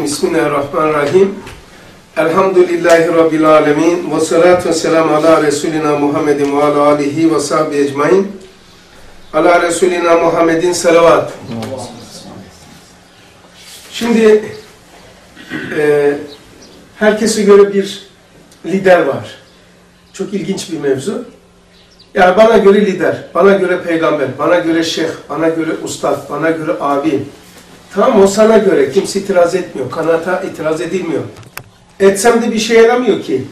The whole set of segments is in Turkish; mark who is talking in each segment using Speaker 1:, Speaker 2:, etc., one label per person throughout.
Speaker 1: Bismillahirrahmanirrahim. Elhamdülillahi Rabbil alemin. Ve salatu ve selamu ala Resulina Muhammedin ve ala alihi ve sahbihi ecmain. Ala Resulina Muhammedin salavat. Şimdi herkese göre bir lider var. Çok ilginç bir mevzu. Yani bana göre lider, bana göre peygamber, bana göre şeyh, bana göre ustad, bana göre abi. Tamam, o sana göre. Kimse itiraz etmiyor. Kanaata itiraz edilmiyor. Etsem de bir şey yaramıyor ki.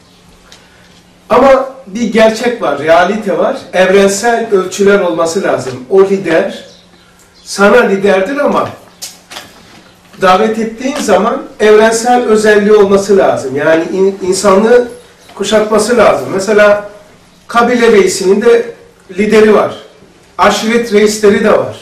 Speaker 1: Ama bir gerçek var, realite var. Evrensel ölçüler olması lazım. O lider sana liderdir ama davet ettiğin zaman evrensel özelliği olması lazım. Yani insanlığı kuşatması lazım. Mesela kabile reisinin de lideri var. Aşiret reisleri de var.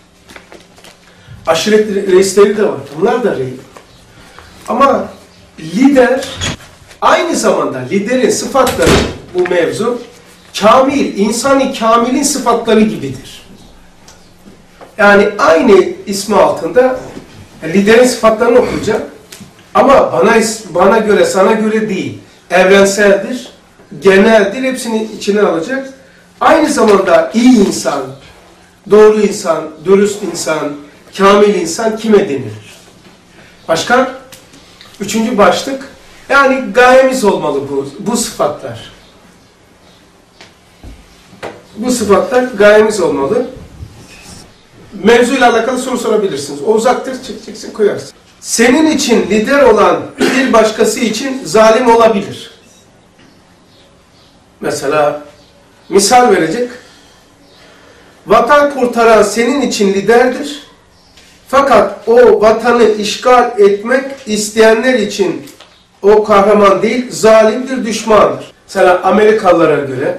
Speaker 1: Aşiret reisleri de var. Bunlar da reis. Ama lider aynı zamanda liderin sıfatları, bu mevzu kamil, insani kamilin sıfatları gibidir. Yani aynı ismi altında liderin sıfatlarını okuyacak. Ama bana göre, sana göre değil. Evrenseldir, geneldir, hepsini içine alacak. Aynı zamanda iyi insan, doğru insan, dürüst insan, kamil insan kime denilir? Başka? Üçüncü başlık. Yani gayemiz olmalı bu sıfatlar. Bu sıfatlar gayemiz olmalı. Mevzuyla alakalı soru sorabilirsiniz. O uzaktır, çekeceksin, koyarsın. Senin için lider olan bir başkası için zalim olabilir. Mesela misal verecek. Vatan kurtaran senin için liderdir. Fakat o vatanı işgal etmek isteyenler için o kahraman değil, zalimdir, düşmandır. Mesela Amerikalılara göre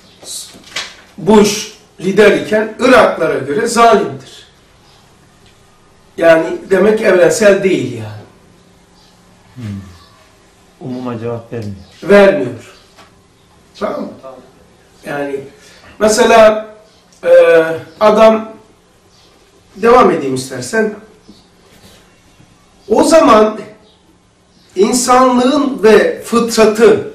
Speaker 1: Bush lider iken Iraklara göre zalimdir. Yani demek evrensel değil yani.
Speaker 2: Umuma cevap vermiyor.
Speaker 1: Vermiyor. Tamam mı? Yani mesela adam, devam edeyim istersen. O zaman insanlığın ve fıtratı,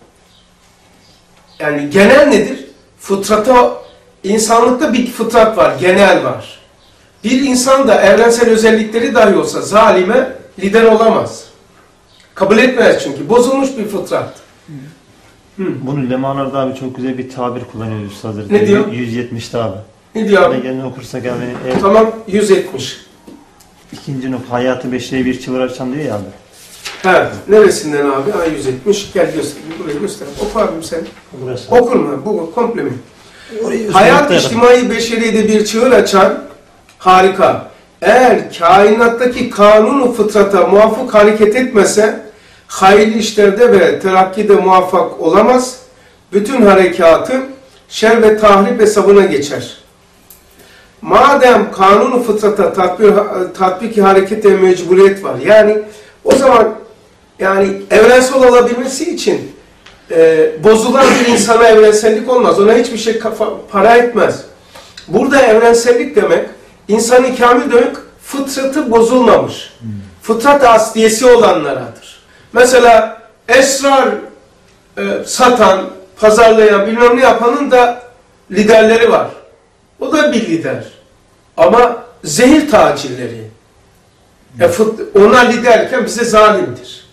Speaker 1: yani genel nedir? Fıtrata, insanlıkta bir fıtrat var, genel var. Bir insan da evrensel özellikleri dahi olsa zalime lider olamaz. Kabul etmez çünkü. Bozulmuş bir fıtrat.
Speaker 2: Bunu Lemanar abi çok güzel bir tabir kullanıyor üstadır.
Speaker 1: Ne diyor?
Speaker 2: 170'te abi.
Speaker 1: Ne diyor abi?
Speaker 2: Gelin okursak abi.
Speaker 1: Tamam, 170.
Speaker 2: İkinci nokta, hayatı beşiğe bir çığır açan diyor ya abi.
Speaker 1: Evet. Neresinden abi? 170. Gel göster. Burayı göster. Oku abim sen.
Speaker 2: Burası.
Speaker 1: Okur mu? Bu komple mi? Hayat içtimai beşeriyede bir çığır açan, harika. Eğer kainattaki kanunu fıtrata muvaffak hareket etmese, hayırlı işlerde ve terakkide muvaffak olamaz. Bütün harekatı şer ve tahrip hesabına geçer. Madem kanunu fıtrata tatbiki harekete mecburiyet var. Yani o zaman yani evrensel olabilmesi için bozulan bir insana evrensellik olmaz. Ona hiçbir şey para etmez. Burada evrensellik demek, insani kamil demek, fıtratı bozulmamış. Fıtrat asliyesi olanlaradır. Mesela esrar satan, pazarlayan, bilmem ne yapanın da liderleri var. O da bir lider. Ama zehir tacirleri. Ona liderken bize zalimdir.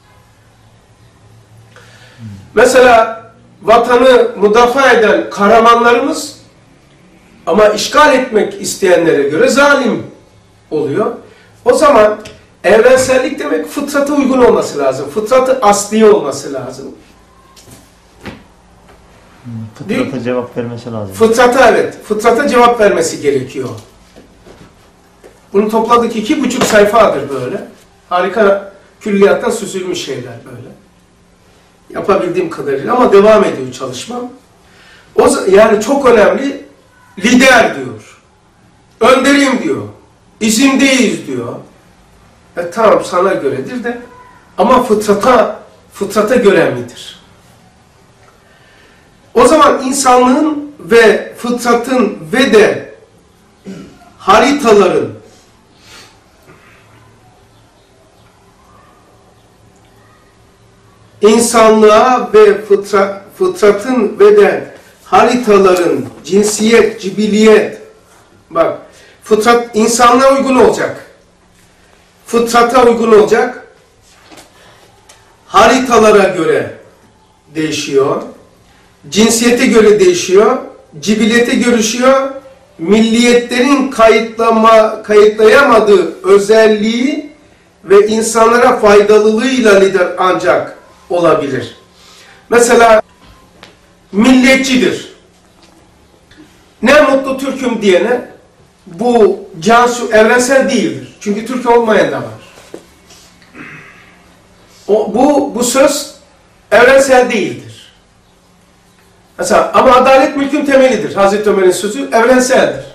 Speaker 1: Mesela vatanı müdafaa eden kahramanlarımız ama işgal etmek isteyenlere göre zalim oluyor. O zaman evrensellik demek fıtrata uygun olması lazım. Fıtratı asli olması lazım.
Speaker 2: Fıtrata cevap vermesi lazım.
Speaker 1: Fıtrata, evet. Fıtrata cevap vermesi gerekiyor. Bunu topladık, 2,5 sayfadır böyle. Harika külliyattan süzülmüş şeyler böyle. Yapabildiğim kadarıyla ama devam ediyor çalışmam. Yani çok önemli, lider diyor. Önderim diyor. İzindeyiz diyor. Tamam, sana göredir de ama fıtrata göre midir? O zaman insanlığın ve fıtratın ve de haritaların insanlığa ve fıtratın ve haritaların, cinsiyet, cibiliyet, bak, fıtrat insanlığa uygun olacak, fıtrata uygun olacak, haritalara göre değişiyor, cinsiyete göre değişiyor, cibiliyete görüşüyor, milliyetlerin kayıtlayamadığı özelliği ve insanlara faydalılığıyla lider ancak olabilir. Mesela milliyetçidir. Ne mutlu Türk'üm diyene bu Cansu evrensel değildir. Çünkü Türk olmayan da var. Bu söz evrensel değildir. Mesela ama adalet mülkün temelidir. Hazreti Ömer'in sözü evrenseldir.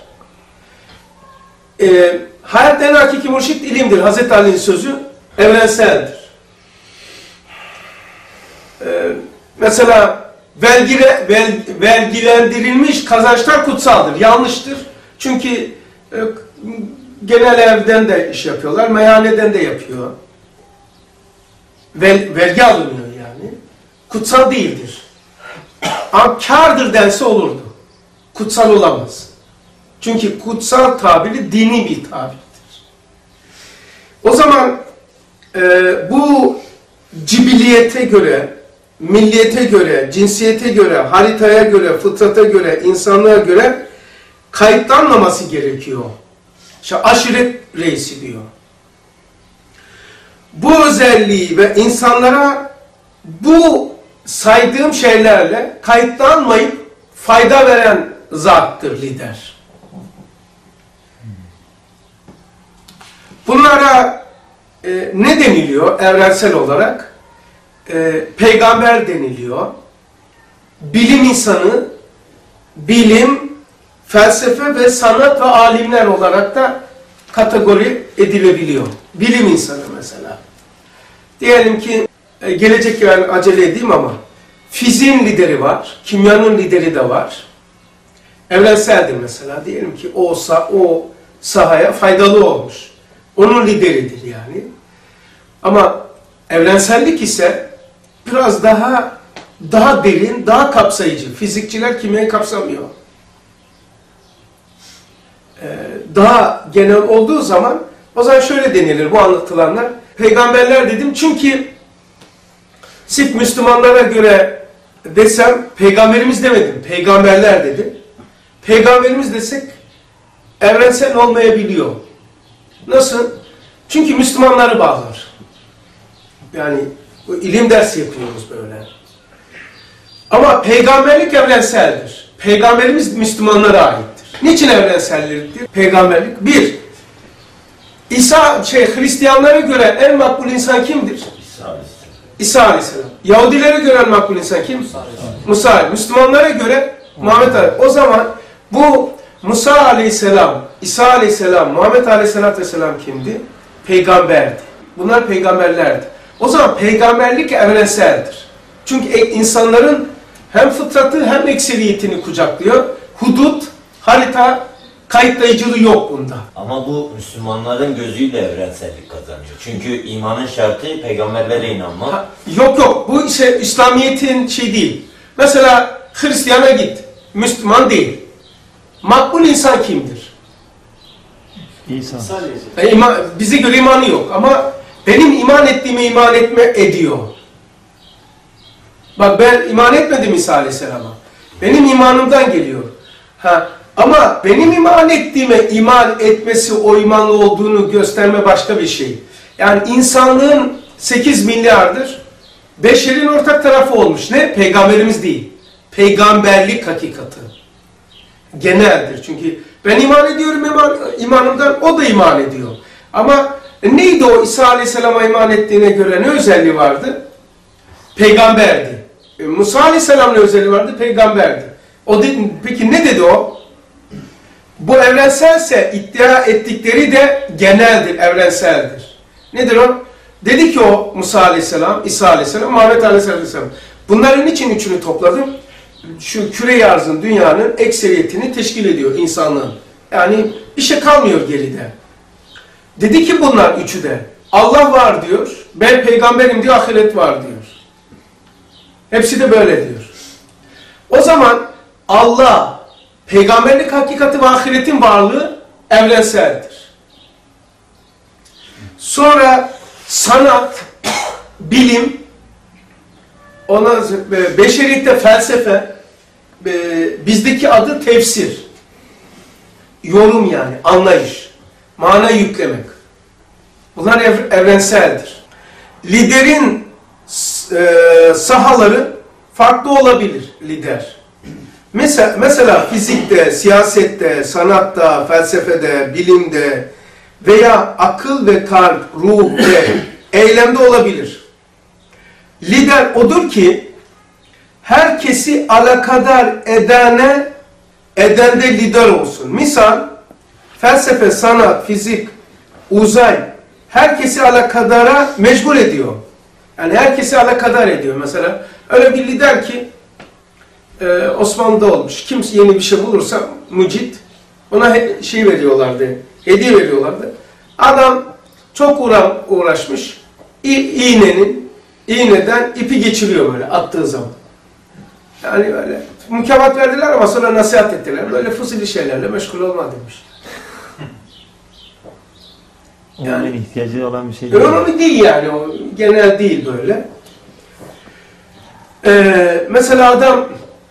Speaker 1: Hayat en hakiki mürşit ilimdir. Hazreti Ali'nin sözü evrenseldir. Mesela vergilendirilmiş kazançlar kutsaldır. Yanlıştır. Çünkü genel evden de iş yapıyorlar, meyhaneden de yapıyor. Vergi alınıyor yani. Kutsal değildir. Ama kârdır dense olurdu. Kutsal olamaz. Çünkü kutsal tabiri dini bir tabirdir. O zaman bu cibiliyete göre, milliyete göre, cinsiyete göre, haritaya göre, fıtrata göre, insanlığa göre kayıtlanmaması gerekiyor. İşte aşiret reisi diyor. Bu özelliği ve insanlara bu saydığım şeylerle kayıtlanmayıp fayda veren zattır lider. Bunlara ne deniliyor evrensel olarak? Peygamber deniliyor. Bilim insanı, bilim, felsefe ve sanat ve alimler olarak da kategori edilebiliyor. Bilim insanı mesela. Diyelim ki gelecek yani acele edeyim ama fiziğin lideri var, kimyanın lideri de var. Evrenseldir mesela. Diyelim ki o sahaya faydalı olmuş. Onun lideridir yani. Ama evrensellik ise biraz daha derin, daha kapsayıcı. Fizikçiler kimyayı kapsamıyor. Daha genel olduğu zaman o zaman şöyle denilir bu anlatılanlar. Peygamberler dedim çünkü sırf Müslümanlara göre desem peygamberimiz demedim. Peygamberler dedim. Peygamberimiz desek evrensel olmayabiliyor. Nasıl? Çünkü Müslümanları bağlar. Yani bu ilim dersi yapıyoruz böyle. Ama peygamberlik evrenseldir. Peygamberimiz Müslümanlara aittir. Niçin evrenselliktir? Peygamberlik. Bir, Hristiyanlara göre en makbul insan kimdir? İsa Aleyhisselam. Yahudilere göre en makbul insan kim? Musa Aleyhisselam. Müslümanlara göre Muhammed Aleyhisselam. O zaman bu Musa Aleyhisselam, İsa Aleyhisselam, Muhammed Aleyhisselatü Vesselam kimdi? Peygamberdi. Bunlar peygamberlerdi. O zaman peygamberlik evrenseldir. Çünkü insanların hem fıtratı hem ekseriyetini kucaklıyor. Hudut, harita, kayıtlayıcılığı yok bunda.
Speaker 3: Ama bu Müslümanların gözüyle evrensellik kazanıyor. Çünkü imanın şartı peygamberlere inanmak.
Speaker 1: Yok. Bu İslamiyet'in değil. Mesela Hristiyan'a git. Müslüman değil. Makbul insan kimdir?
Speaker 2: İsa.
Speaker 1: Bize göre imanı yok ama benim iman ettiğime iman ediyor. Bak ben iman etmedim İsa Aleyhisselam'a. Benim imanımdan geliyor. Ama benim iman ettiğime iman etmesi o imanlı olduğunu gösterme başka bir şey. Yani insanlığın 8 milyardır. Beşerin ortak tarafı olmuş. Ne? Peygamberimiz değil. Peygamberlik hakikati. Geneldir. Çünkü ben iman ediyorum imanımdan, o da iman ediyor. Ama neydi o İsa Aleyhisselam'a iman ettiğine göre ne özelliği vardı? Peygamberdi. Musa Aleyhisselam'ın özelliği vardı? Peygamberdi. Peki ne dedi o? Bu evrenselse iddia ettikleri de geneldir, evrenseldir. Nedir o? Dedi ki o Musa Aleyhisselam, İsa Aleyhisselam, Muhammed Aleyhisselam. Bunların için üçünü topladım. Şu küre-i arzın, dünyanın ekseriyetini teşkil ediyor insanlığın. Yani bir şey kalmıyor geride. Dedi ki bunlar üçü de Allah var diyor, ben peygamberim diyor, ahiret var diyor. Hepsi de böyle diyor. O zaman Allah, peygamberlik hakikati ve ahiretin varlığı evrenseldir. Sonra sanat, bilim, ona beşeriyette felsefe, bizdeki adı tefsir. Yorum yani, anlayış, mana yüklemek. Bunlar evrenseldir. Liderin sahaları farklı olabilir lider. Mesela fizikte, siyasette, sanatta, felsefede, bilimde veya akıl ve kalp, ruh ve eylemde olabilir. Lider odur ki herkesi alakadar edende lider olsun. Misal felsefe, sanat, fizik, uzay herkesi alakadara mecbur ediyor. Yani herkesi alakadar ediyor. Mesela öyle bir lider ki Osmanlı'da olmuş. Kimse yeni bir şey bulursa mucit ona şey veriyorlardı. Hediye veriyorlardı. Adam çok uğraşmış. İğneden ipi geçiriyor böyle attığı zaman. Yani böyle mükafat verdiler ama sonra nasihat ettiler. Böyle fuzuli şeylerle meşgul olma demiş.
Speaker 2: Yani ihtiyacı olan bir şey değil.
Speaker 1: Önemli değil yani. O genel değil böyle. Mesela adam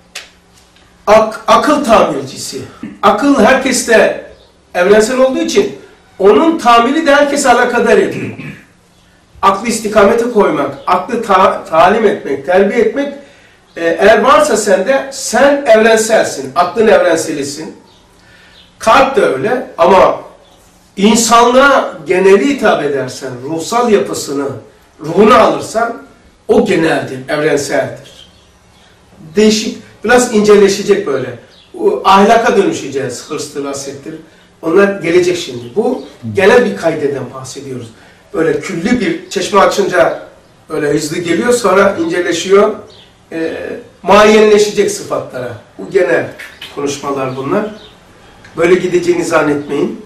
Speaker 1: akıl tamircisi. Akıl herkeste evrensel olduğu için onun tamiri de herkese alakadar ediyor. Aklı istikamete koymak, aklı talim etmek, terbiye etmek eğer varsa sende sen evrenselsin. Aklın evrenselisin. Kalp de öyle ama insanlığa geneli hitap edersen, ruhsal yapısını, ruhunu alırsan o geneldir, evrenseldir. Değişik, biraz inceleşecek böyle. Ahlaka dönüşeceğiz, hırstır, hasettir. Onlar gelecek şimdi. Bu genel bir kaydeden bahsediyoruz. Böyle külli bir çeşme açınca öyle hızlı geliyor, sonra inceleşiyor. Muayyenleşecek sıfatlara. Bu genel konuşmalar bunlar. Böyle gideceğini zannetmeyin.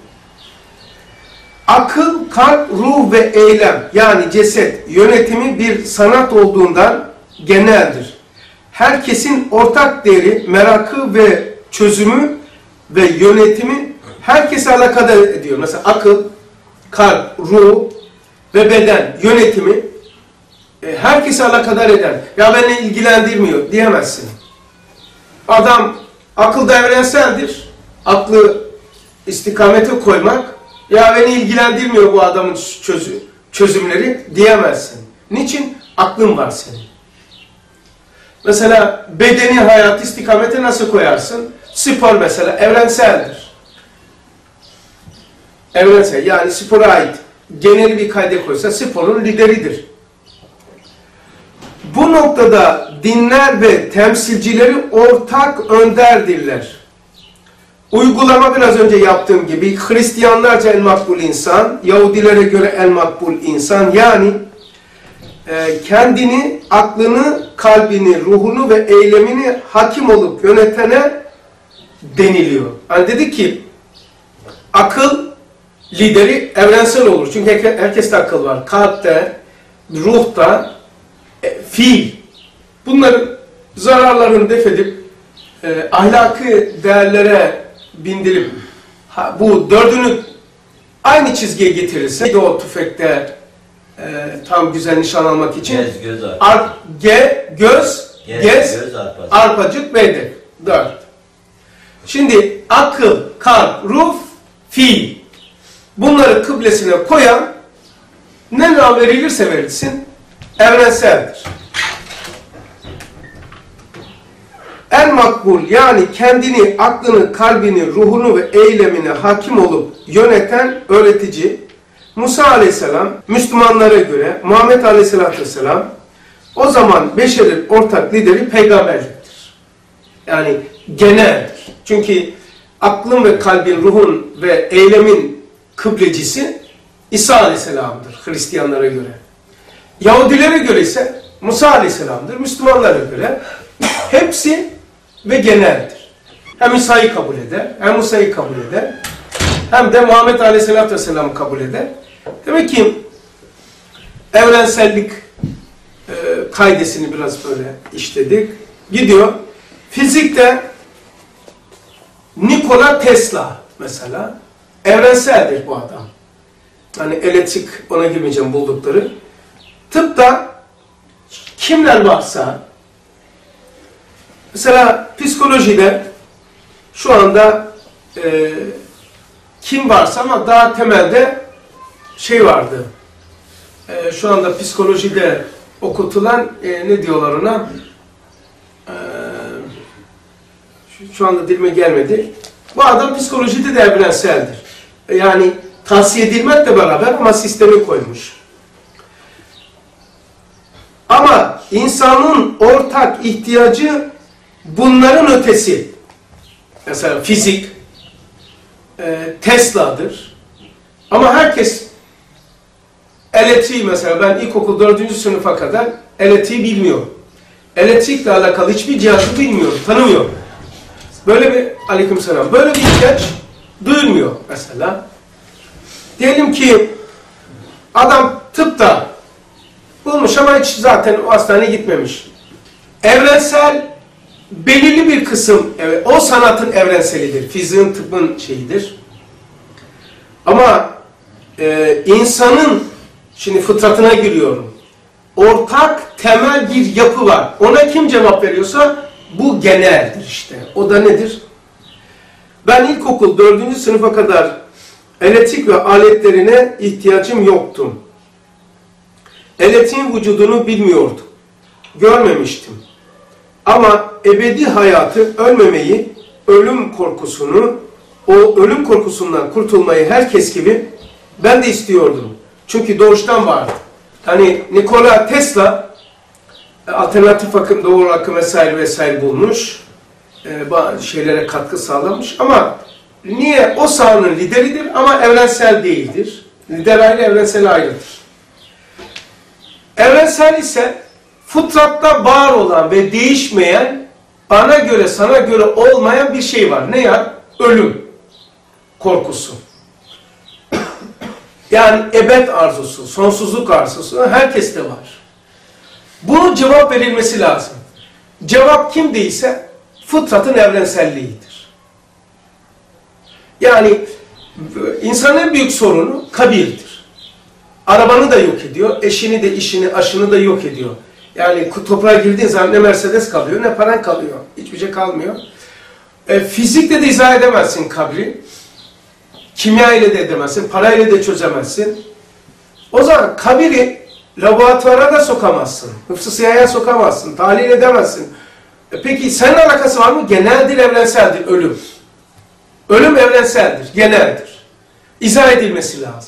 Speaker 1: Akıl, kalp, ruh ve eylem yani ceset yönetimi bir sanat olduğundan geneldir. Herkesin ortak değeri, merakı ve çözümü ve yönetimi herkese alakadar ediyor. Mesela akıl, kalp, ruh ve beden yönetimi herkese alakadar eder. Ya beni ilgilendirmiyor diyemezsin. Adam akılda evrenseldir. Aklı istikamete koymak ya beni ilgilendirmiyor bu adamın çözümleri diyemezsin. Niçin? Aklın var senin. Mesela bedeni hayatı istikamete nasıl koyarsın? Spor mesela evrenseldir. Evrensel yani spora ait genel bir kayda koysa sporun lideridir. Bu noktada dinler ve temsilcileri ortak önderdirler. Uygulama biraz önce yaptığım gibi Hristiyanlarca el makbul insan, Yahudilere göre el makbul insan yani kendini, aklını, kalbini, ruhunu ve eylemini hakim olup yönetene deniliyor. Hani dedik ki akıl lideri evrensel olur. Çünkü herkeste akıl var. Kalpte, ruhta, fiil. Bunların zararlarını def edip ahlaki değerlere bindirip bu dördünü aynı çizgiye getirirse o tüfekte tam güzel nişan almak için göz, arpacık ve hedef. 4. Şimdi akıl, kalp, ruh, fiil. Bunları kıblesine koyan ne nam verilirse verilsin evrenseldir. El makbul yani kendini, aklını, kalbini, ruhunu ve eylemine hakim olup yöneten öğretici Musa Aleyhisselam Müslümanlara göre Muhammed Aleyhisselatü Vesselam o zaman beşerin ortak lideri peygamberliktir. Yani geneldir. Çünkü aklın ve kalbin, ruhun ve eylemin kıblecisi İsa Aleyhisselam'dır Hristiyanlara göre. Yahudilere göre ise Musa Aleyhisselam'dır. Müslümanlara göre hepsi ve geneldir. Hem İsa'yı kabul eder, hem Musa'yı kabul eder, hem de Muhammed Aleyhisselatü Vesselam'ı kabul eder. Demek ki evrensellik kaidesini biraz böyle işledik. Gidiyor. Fizikte Nikola Tesla mesela evrenseldir bu adam. Hani elektrik, ona girmeyeceğim, buldukları. Tıpta kimler varsa, mesela psikolojide şu anda kim varsa ama daha temelde şey vardı. Şu anda psikolojide okutulan ne diyorlar ona? Şu anda dilime gelmedi. Bu adam psikolojide de evrenseldir. Yani tavsiye edilmekle beraber ama sistemi koymuş. Ama insanın ortak ihtiyacı bunların ötesi. Mesela fizik, Tesla'dır. Ama herkes elektriği, mesela ben ilkokul 4. sınıfa kadar elektriği bilmiyor. Elektrikle alakalı hiçbir cihazı bilmiyor, tanımıyor. Böyle bir, aleykümselam, böyle bir ihtiyaç duyulmuyor mesela. Diyelim ki adam tıpta bulmuş ama hiç zaten o hastaneye gitmemiş. Evrensel belirli bir kısım, evet, o sanatın evrenselidir. Fiziğin, tıbbın şeyidir. Ama insanın, şimdi fıtratına giriyorum, ortak temel bir yapı var. Ona kim cevap veriyorsa bu geneldir işte. O da nedir? Ben ilkokul 4. sınıfa kadar elektrik ve aletlerine ihtiyacım yoktu. Elektriğin vücudunu bilmiyordum. Görmemiştim. Ama ebedi hayatı, ölmemeyi, ölüm korkusunu, o ölüm korkusundan kurtulmayı herkes gibi ben de istiyordum. Çünkü doğuştan vardı. Hani Nikola Tesla alternatif akım, doğru akım vesaire vesaire bulmuş. Bazı şeylere katkı sağlamış ama niye? O sahanın lideridir ama evrensel değildir. Lider ayrı, evrensel ayrıdır. Evrensel ise fıtratta var olan ve değişmeyen, bana göre, sana göre olmayan bir şey var. Ne ya? Ölüm korkusu. Yani ebed arzusu, sonsuzluk arzusu herkeste var. Bunun cevap verilmesi lazım. Cevap kim değilse fıtratın evrenselliğidir. Yani insanın en büyük sorunu kabirdir. Arabanı da yok ediyor, eşini de, işini, aşını da yok ediyor. Yani toprağa girdiğin zaman ne Mercedes kalıyor, ne paran kalıyor. Hiçbir şey kalmıyor. Fizikle de izah edemezsin kabri. Kimya ile de edemezsin, parayla da çözemezsin. O zaman kabiri laboratuvara da sokamazsın. Hıfzı siyaya sokamazsın, tahlil edemezsin. Peki senin alakası var mı? Geneldir, evrenseldir ölüm. Ölüm evrenseldir, geneldir. İzah edilmesi lazım.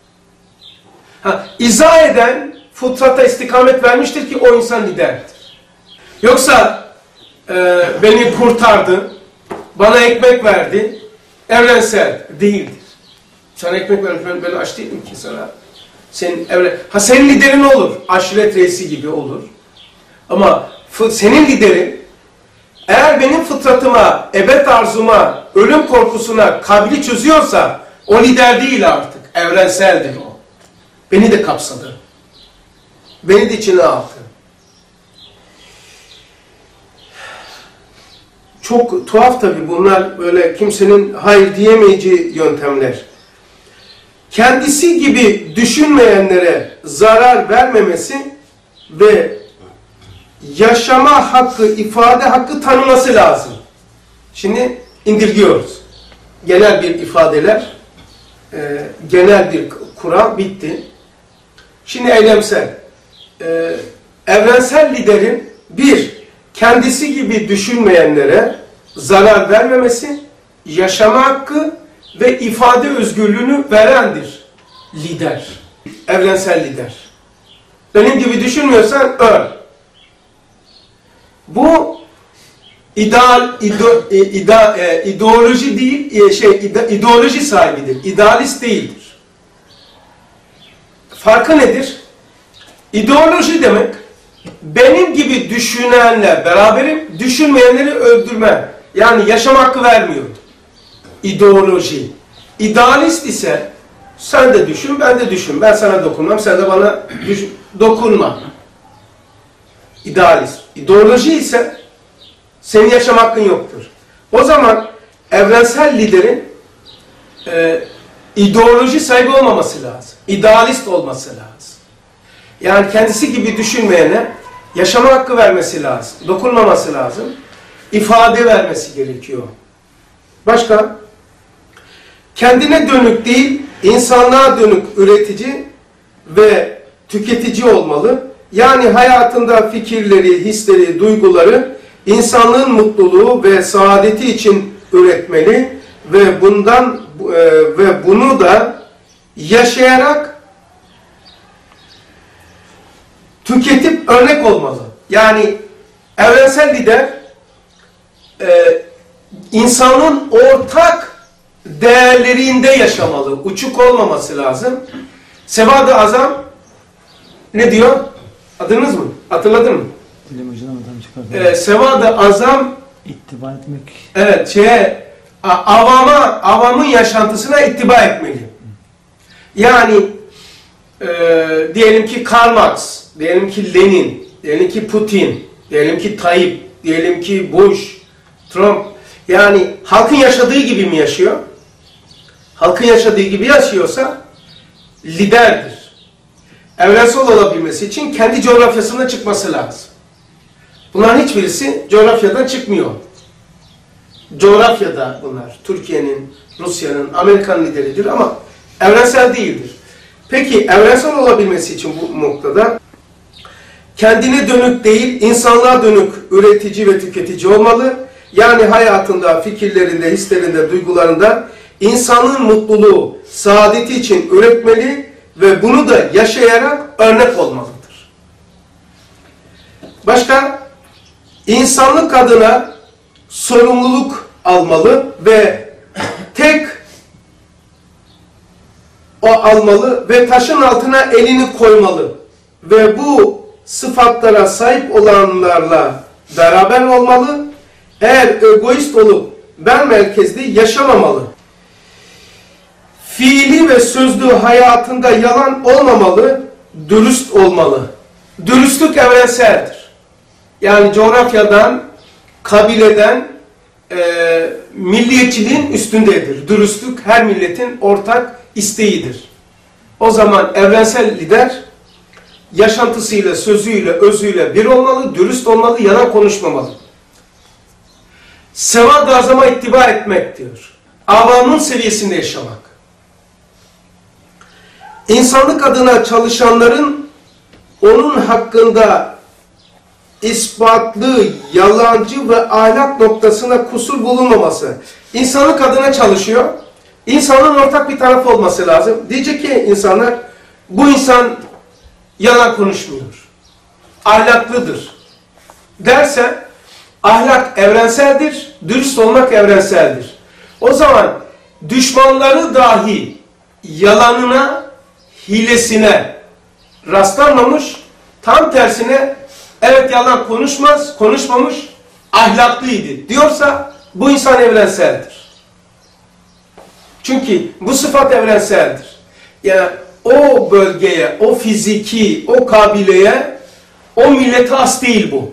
Speaker 1: İzah eden fıtrata istikamet vermiştir ki o insan liderdir. Yoksa beni kurtardı, bana ekmek verdi, evrensel değildir. Sana ekmek vermiş, ben aç değilim ki sana. Senin liderin olur, aşiret reisi gibi olur. Ama senin liderin, eğer benim fıtratıma, ebed arzuma, ölüm korkusuna kabili çözüyorsa, o lider değil artık, evrenseldir o. Beni de kapsadı. Beni de içine aldı. Çok tuhaf tabii bunlar, böyle kimsenin hayır diyemeyeceği yöntemler. Kendisi gibi düşünmeyenlere zarar vermemesi ve yaşama hakkı, ifade hakkı tanıması lazım. Şimdi indirgiyoruz. Genel bir ifadeler, genel bir kural bitti. Şimdi eylemsel. Evrensel liderin bir, kendisi gibi düşünmeyenlere zarar vermemesi, yaşama hakkı ve ifade özgürlüğünü verendir lider. Evrensel lider. Benim gibi düşünmüyorsan öl. Bu ideoloji değil, ideoloji sahibidir. İdealist değildir. Farkı nedir? İdeoloji demek, benim gibi düşünenle beraberim, düşünmeyenleri öldürme. Yani yaşam hakkı vermiyor. İdeoloji. İdealist ise, sen de düşün, ben de düşün. Ben sana dokunmam, sen de bana dokunma. idealist. İdeoloji ise senin yaşam hakkın yoktur. O zaman evrensel liderin ideoloji sahibi olmaması lazım. İdealist olması lazım. Yani kendisi gibi düşünmeyene yaşama hakkı vermesi lazım. Dokunmaması lazım. İfade vermesi gerekiyor. Başka? Kendine dönük değil, insanlığa dönük üretici ve tüketici olmalı. Yani hayatında fikirleri, hisleri, duyguları insanlığın mutluluğu ve saadeti için üretmeli ve bunu da yaşayarak tüketip örnek olmalı. Yani evrensel lider insanın ortak değerlerinde yaşamalı. Uçuk olmaması lazım. Sevad-ı Azam ne diyor? Adınız mı? Hatırladın mı?
Speaker 2: Dilim ucuna adam çıkardı.
Speaker 1: Sevad-ı Azam
Speaker 2: İttiba etmek.
Speaker 1: evet avamın yaşantısına ittiba etmeli. Yani diyelim ki Karl Marx, diyelim ki Lenin, diyelim ki Putin, diyelim ki Tayyip, diyelim ki Bush, Trump. Yani halkın yaşadığı gibi mi yaşıyor? Halkın yaşadığı gibi yaşıyorsa liderdir. Evrensel olabilmesi için kendi coğrafyasına çıkması lazım. Bunların hiçbirisi coğrafyadan çıkmıyor. Coğrafyada bunlar. Türkiye'nin, Rusya'nın, Amerikan lideridir ama evrensel değildir. Peki evrensel olabilmesi için bu noktada kendine dönük değil, insanlığa dönük üretici ve tüketici olmalı. Yani hayatında, fikirlerinde, hislerinde, duygularında insanın mutluluğu, saadeti için üretmeli ve bunu da yaşayarak örnek olmalıdır. Başka? İnsanlık adına sorumluluk almalı ve tek o almalı ve taşın altına elini koymalı ve bu sıfatlara sahip olanlarla beraber olmalı. Eğer egoist olup ben merkezli yaşamamalı. Fiili ve sözlü hayatında yalan olmamalı, dürüst olmalı. Dürüstlük evrenseldir. Yani coğrafyadan, kabileden, milliyetçiliğin üstündedir. Dürüstlük her milletin ortak isteğidir. O zaman evrensel lider yaşantısıyla, sözüyle, özüyle bir olmalı, dürüst olmalı, yalan konuşmamalı. Sevad-ı Azam'a ittiba etmek diyor. Avamın seviyesinde yaşamak. İnsanlık adına çalışanların onun hakkında ispatlı, yalancı ve ahlak noktasına kusur bulunmaması. İnsanlık adına çalışıyor. İnsanın ortak bir tarafı olması lazım. Diyecek ki insanlar, bu insan yalan konuşmuyor. Ahlaklıdır. Derse, ahlak evrenseldir, dürüst olmak evrenseldir. O zaman düşmanları dahi yalanına, hilesine rastlanmamış, tam tersine evet yalan konuşmamış, ahlaklıydı diyorsa bu insan evrenseldir. Çünkü bu sıfat evrenseldir. Yani o bölgeye, o fiziki, o kabileye, o millete has değil bu.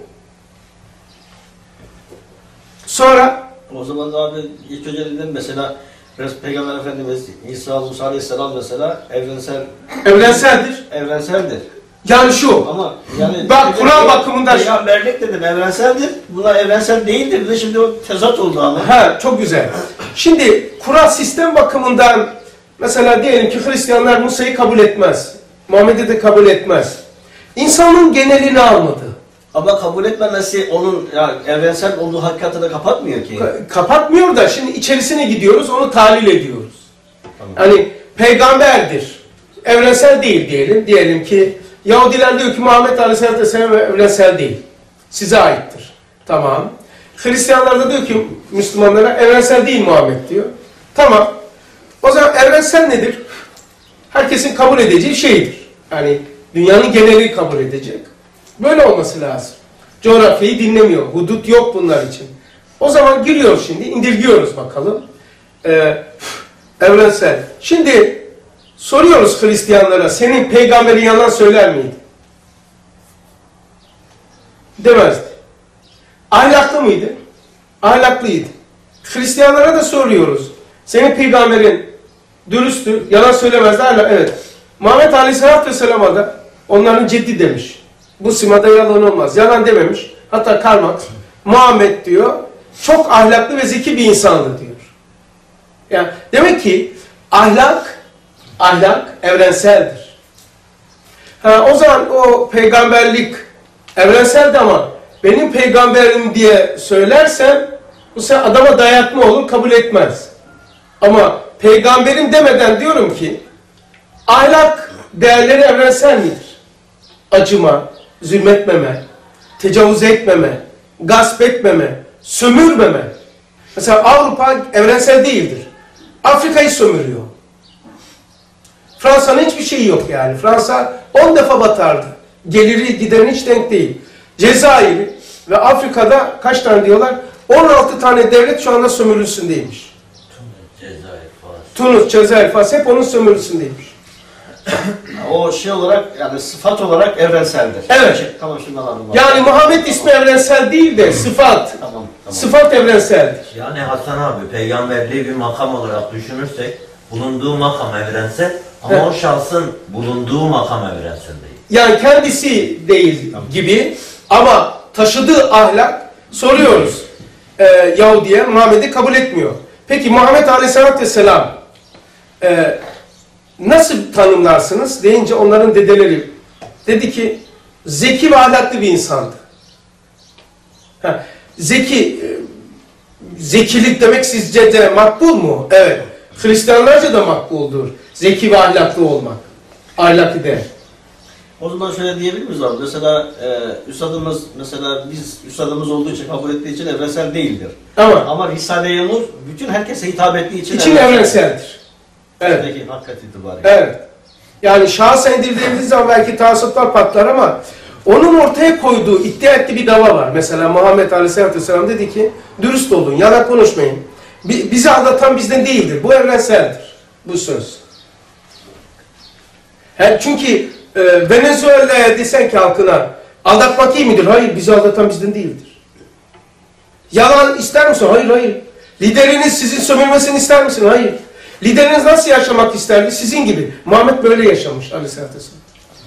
Speaker 1: Sonra
Speaker 4: o zaman da abi ilk önce dedim mesela Peygamber Efendimiz İsa Musa Aleyhisselam mesela evrenseldir. Yani şu. Ama yani
Speaker 1: bak Kur'an bakımından
Speaker 4: peygamberlik dedim evrenseldir. Bunlar evrensel değildir. De şimdi o tezat oldu ama.
Speaker 1: Ha, çok güzel. Şimdi Kur'an sistem bakımından mesela diyelim ki Hristiyanlar Musa'yı kabul etmez. Muhammed'i de kabul etmez. İnsanın genelini almadı.
Speaker 4: Ama kabul etmemesi onun yani evrensel olduğu hakikati de kapatmıyor ki.
Speaker 1: Kapatmıyor da şimdi içerisine gidiyoruz, onu tahlil ediyoruz. Tamam. Hani peygamberdir. Evrensel değil diyelim. Diyelim ki Yahudiler diyor ki Muhammed Aleyhisselatü Vesselam evrensel değil. Size aittir. Tamam. Hristiyanlar da diyor ki Müslümanlara evrensel değil Muhammed diyor. Tamam. O zaman evrensel nedir? Herkesin kabul edeceği şeydir. Yani dünyanın geneli kabul edecek. Böyle olması lazım. Coğrafyayı dinlemiyor. Hudut yok bunlar için. O zaman giriyor şimdi. İndirgiyoruz bakalım. Evrensel. Şimdi soruyoruz Hristiyanlara. Senin peygamberin yalan söyler miydi? demezdi. Ahlaklı mıydı? Ahlaklıydı. Hristiyanlara da soruyoruz. Senin peygamberin dürüsttü, yalan söylemezdi. Evet. Muhammed Aleyhisselatü Vesselam'a da onların ciddi demiş. Bu simada yalan olmaz. Yalan dememiş. Hatta Karl Marx, Muhammed diyor, çok ahlaklı ve zeki bir insandı diyor. Yani demek ki ahlak evrenseldir. O zaman o peygamberlik evrenseldi ama benim peygamberim diye söylersem bu sefer adama dayatma olur, kabul etmez. Ama peygamberim demeden diyorum ki ahlak değerleri evrensel midir? Acıma, zulmetmeme, tecavüz etmeme, gasp etmeme, sömürmeme. Mesela Avrupa evrensel değildir. Afrika'yı sömürüyor. Fransa'nın hiçbir şeyi yok yani. Fransa 10 defa batardı. Geliri giderin hiç denk değil. Cezayir ve Afrika'da kaç tane diyorlar? 16 tane devlet şu anda sömürüsündeymiş. Tunus, Cezayir, Fas hep onun sömürüsündeymiş.
Speaker 4: O şey olarak yani sıfat olarak evrenseldir.
Speaker 1: Evet.
Speaker 4: Tamam şimdi anladım.
Speaker 1: Yani Muhammed ismi evrensel değil de sıfat.
Speaker 4: Tamam.
Speaker 1: Sıfat evrenseldir.
Speaker 3: Yani Hasan abi peygamberliği bir makam olarak düşünürsek bulunduğu makam evrensel ama
Speaker 1: Evet.
Speaker 3: o şahsın bulunduğu makam evrensel değil.
Speaker 1: Yani kendisi değil gibi ama taşıdığı ahlak soruyoruz. Yahudi'ye Muhammed'i kabul etmiyor. Peki Muhammed Aleyhisselatü Vesselam nasıl tanımlarsınız deyince onların dedeleri dedi ki zeki ve ahlaklı bir insandı. Zekilik demek sizce de makbul mu? Evet. Hristiyanlarca da makbuldur. Zeki ve ahlaklı olmak. Ahlaklı değer.
Speaker 4: O zaman şöyle diyebilir miyiz abi? Mesela üstadımız, biz üstadımız olduğu için, kabul ettiği için evrensel değildir. Ama Risale-i Nur bütün herkese hitap ettiği için
Speaker 1: evrenseldir. Evet.
Speaker 4: Peki, hakikat itibariyle.
Speaker 1: Evet. Yani şahsa indirdiğimiz zaman belki taassuplar patlar ama onun ortaya koyduğu, iddia ettiği bir dava var. Mesela Muhammed Aleyhisselatü Vesselam dedi ki, dürüst olun, yalan konuşmayın. Bizi aldatan bizden değildir. Bu evrenseldir. Bu söz. Çünkü Venezuela'ya desen ki halkına, aldatmak iyi midir? Hayır, bizi aldatan bizden değildir. Yalan ister misin? Hayır. Lideriniz sizin sömürmesini ister misin? Hayır. Lideriniz nasıl yaşamak isterdi? Sizin gibi. Muhammed böyle yaşamış Aleyhisselatü Vesselam.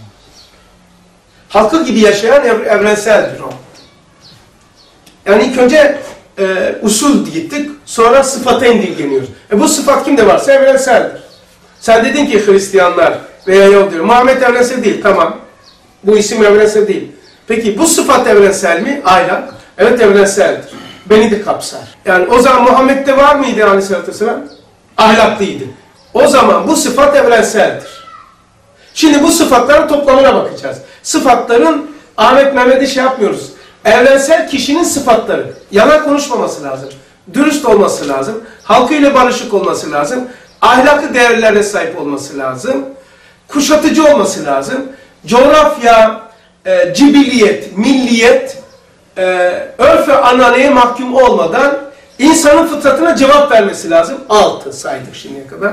Speaker 1: Halkı gibi yaşayan evrenseldir o. Yani ilk önce usul gittik, sonra sıfata indirgeniyoruz. Bu sıfat kimde varsa evrenseldir. Sen dedin ki Hristiyanlar veya Yahudiler, Muhammed evrensel değil, tamam. Bu isim evrensel değil. Peki bu sıfat evrensel mi? Ahlak. Evet evrenseldir. Beni de kapsar. Yani o zaman Muhammed'de var mıydı Aleyhisselatü Vesselam? Ahlaklıydı. O zaman bu sıfat evrenseldir. Şimdi bu sıfatların toplamına bakacağız. Sıfatların Ahmet Mehmet'i şey yapmıyoruz. Evrensel kişinin sıfatları. Yalan konuşmaması lazım. Dürüst olması lazım. Halkıyla barışık olması lazım. Ahlaklı değerlere sahip olması lazım. Kuşatıcı olması lazım. Coğrafya, cibiliyet, milliyet, örf ve ananeye mahkum olmadan insanın fıtratına cevap vermesi lazım. 6 saydık şimdiye kadar.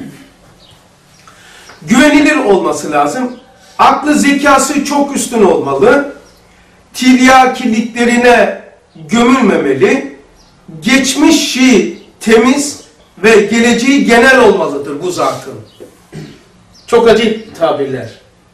Speaker 1: Güvenilir olması lazım. Aklı zekası çok üstün olmalı. Tiryakiliklerine gömülmemeli. Geçmişi temiz ve geleceği genel olmalıdır bu zatın. Çok acayip tabirler.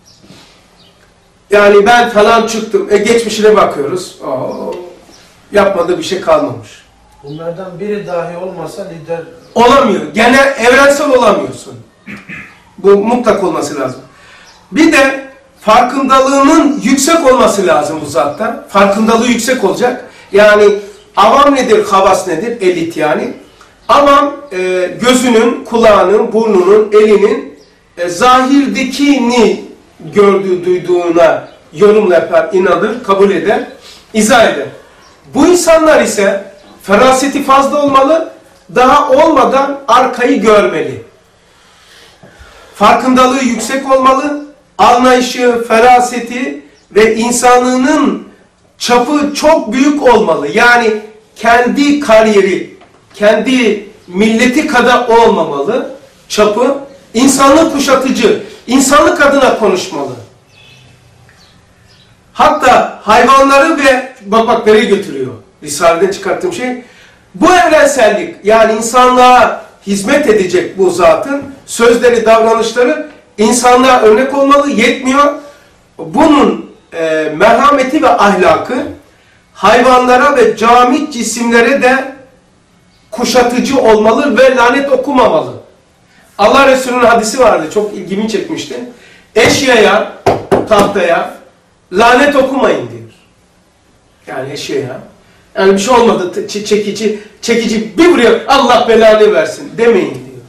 Speaker 1: Yani ben falan çıktım. Geçmişine bakıyoruz. Yapmadığı bir şey kalmamış.
Speaker 5: Bunlardan biri dahi olmasa lider
Speaker 1: olamıyor. Genel, evrensel olamıyorsun. Bu mutlak olması lazım. Bir de farkındalığının yüksek olması lazım bu zatta. Farkındalığı yüksek olacak. Yani avam nedir, havas nedir? Elit yani. Avam gözünün, kulağının, burnunun, elinin zahirdekini gördüğü, duyduğuna yorum yapar, inanır, kabul eder, izah eder. Bu insanlar ise feraseti fazla olmalı, daha olmadan arkayı görmeli. Farkındalığı yüksek olmalı, anlayışı, feraseti ve insanlığının çapı çok büyük olmalı. Yani kendi kariyeri, kendi milleti kadar olmamalı çapı. İnsanlık kuşatıcı, insanlık adına konuşmalı. Hatta hayvanları ve bak nereye götürüyor? Risale'den çıkarttığım şey. Bu evrensellik, yani insanlığa hizmet edecek bu zatın sözleri, davranışları insanlığa örnek olmalı, yetmiyor. Bunun merhameti ve ahlakı hayvanlara ve camit cisimlere de kuşatıcı olmalı ve lanet okumamalı. Allah Resulü'nün hadisi vardı, çok ilgimi çekmişti. Eşyaya, tahtaya lanet okumayın diyor. Yani eşyaya. Yani bir şey olmadı, çekici bir vuruyor, Allah belanı versin demeyin diyor.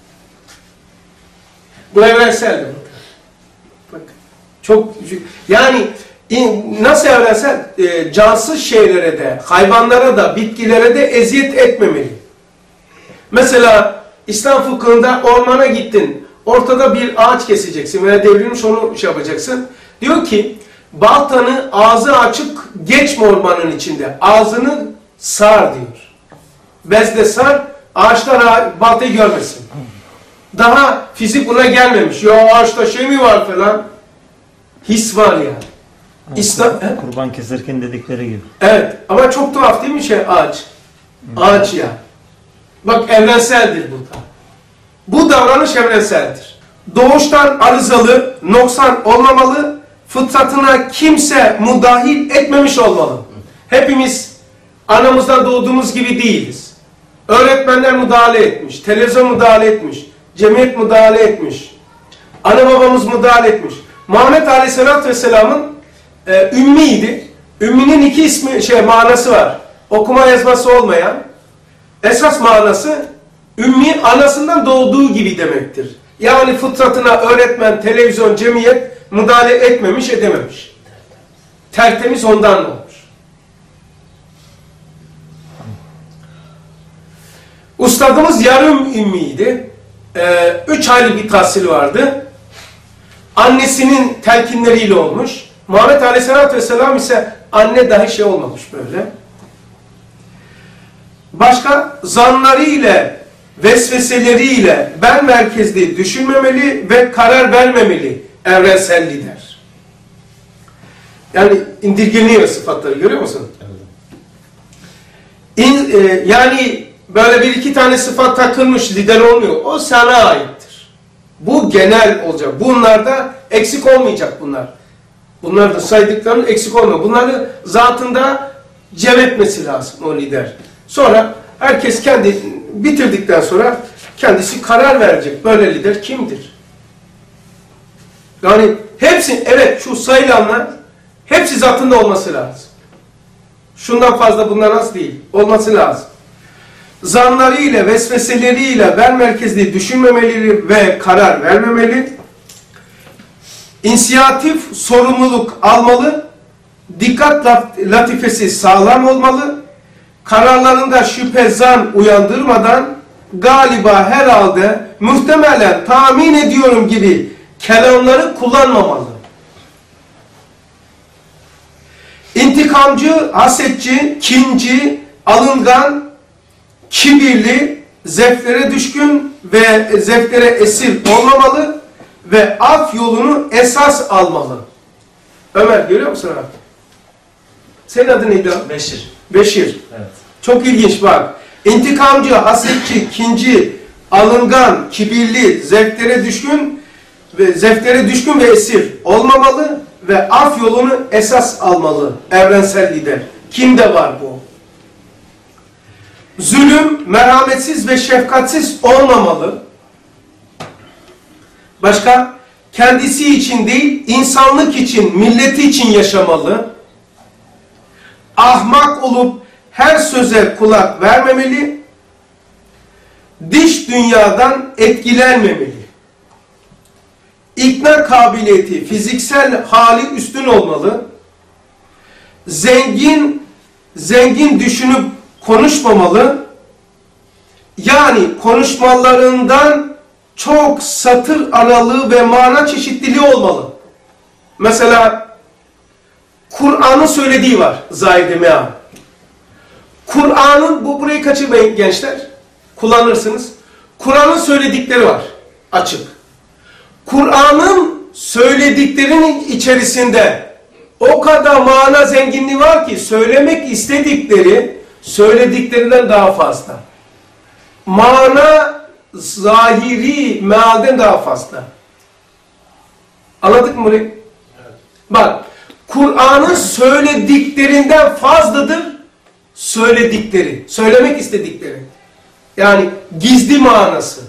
Speaker 1: Bu evrensel. Bak, çok, yani nasıl evrensel? Cansız şeylere de, hayvanlara da, bitkilere de eziyet etmemeli. Mesela İslam fıkhında ormana gittin, ortada bir ağaç keseceksin veya devrilmiş onu şey yapacaksın. Diyor ki, baltanı ağzı açık geçme ormanın içinde. Ağzını sar diyor. Bezle sar, ağaçlar baltayı görmesin. Daha fizik buna gelmemiş. Ya ağaçta şey mi var falan. His var yani.
Speaker 2: Kurban keserken dedikleri gibi.
Speaker 1: Evet ama çok tuhaf değil mi ağaç? Ağaç ya. Bak evrenseldir burada. Bu davranış evrenseldir. Doğuştan arızalı, noksan olmamalı, fıtratına kimse müdahil etmemiş olmalı. Hepimiz anamızdan doğduğumuz gibi değiliz. Öğretmenler müdahale etmiş, televizyon müdahale etmiş, cemiyet müdahale etmiş, ana babamız müdahale etmiş. Muhammed Aleyhisselatü Vesselam'ın ümmiydi. Ümminin iki manası var. Okuma yazması olmayan. Esas manası ümmi anasından doğduğu gibi demektir. Yani fıtratına öğretmen, televizyon, cemiyet müdahale etmemiş, edememiş. Tertemiz ondan olmuş. Ustadımız yarım ümmiydi. 3 aylık bir tahsili vardı. Annesinin telkinleriyle olmuş. Muhammed Aleyhisselatü Vesselam ise anne dahi şey olmamış böyle. Başka zanlarıyla, vesveseleriyle ben merkezli düşünmemeli ve karar vermemeli evrensel lider. Yani indirgeniyor sıfatları, görüyor musun? Yani böyle bir iki tane sıfat takılmış lider olmuyor. O sana aittir. Bu genel olacak. Bunlarda eksik olmayacak bunlar. Bunlar da saydıklarının eksik olmuyor. Bunları zatında cem etmesi lazım o lider. Sonra herkes kendi bitirdikten sonra kendisi karar verecek. Böyle lider kimdir? Yani hepsi, evet şu sayılanlar hepsi zatında olması lazım. Şundan fazla bundan az değil. Olması lazım. Zanlarıyla, vesveseleriyle ben merkezli düşünmemeli ve karar vermemeli. İnisiyatif, sorumluluk almalı. Dikkat latifesi sağlam olmalı. Kararlarında şüphe, zan uyandırmadan galiba, herhalde, muhtemelen, tahmin ediyorum gibi kelamları kullanmamalı. İntikamcı, hasetçi, kinci, alıngan, kibirli, zevklere düşkün ve zevklere esir olmamalı ve af yolunu esas almalı. Ömer görüyor musun abi? Senin adın neydi?
Speaker 2: Beşir.
Speaker 1: Beşir.
Speaker 2: Evet.
Speaker 1: Çok ilginç bak. İntikamcı, hasetçi, kinci, alıngan, kibirli, zevklere düşkün ve esir olmamalı ve af yolunu esas almalı. Evrensel lider. Kimde var bu? Zulüm, merhametsiz ve şefkatsiz olmamalı. Başka? Kendisi için değil, insanlık için, milleti için yaşamalı. Ahmak olup her söze kulak vermemeli. Dış dünyadan etkilenmemeli. İkna kabiliyeti, fiziksel hali üstün olmalı. Zengin düşünüp konuşmamalı. Yani konuşmalarından çok satır aralığı ve mana çeşitliliği olmalı. Mesela Kur'an'ın söylediği var zahir meal. Kur'an'ın, burayı kaçırmayın gençler, kullanırsınız. Kur'an'ın söyledikleri var, açık. Kur'an'ın söylediklerinin içerisinde o kadar mana zenginliği var ki söylemek istedikleri söylediklerinden daha fazla. Mana zahiri mealden daha fazla. Anladık mı burayı? Evet. Bak, Kur'an'ın söylediklerinden fazladır söyledikleri, söylemek istedikleri. Yani gizli manası.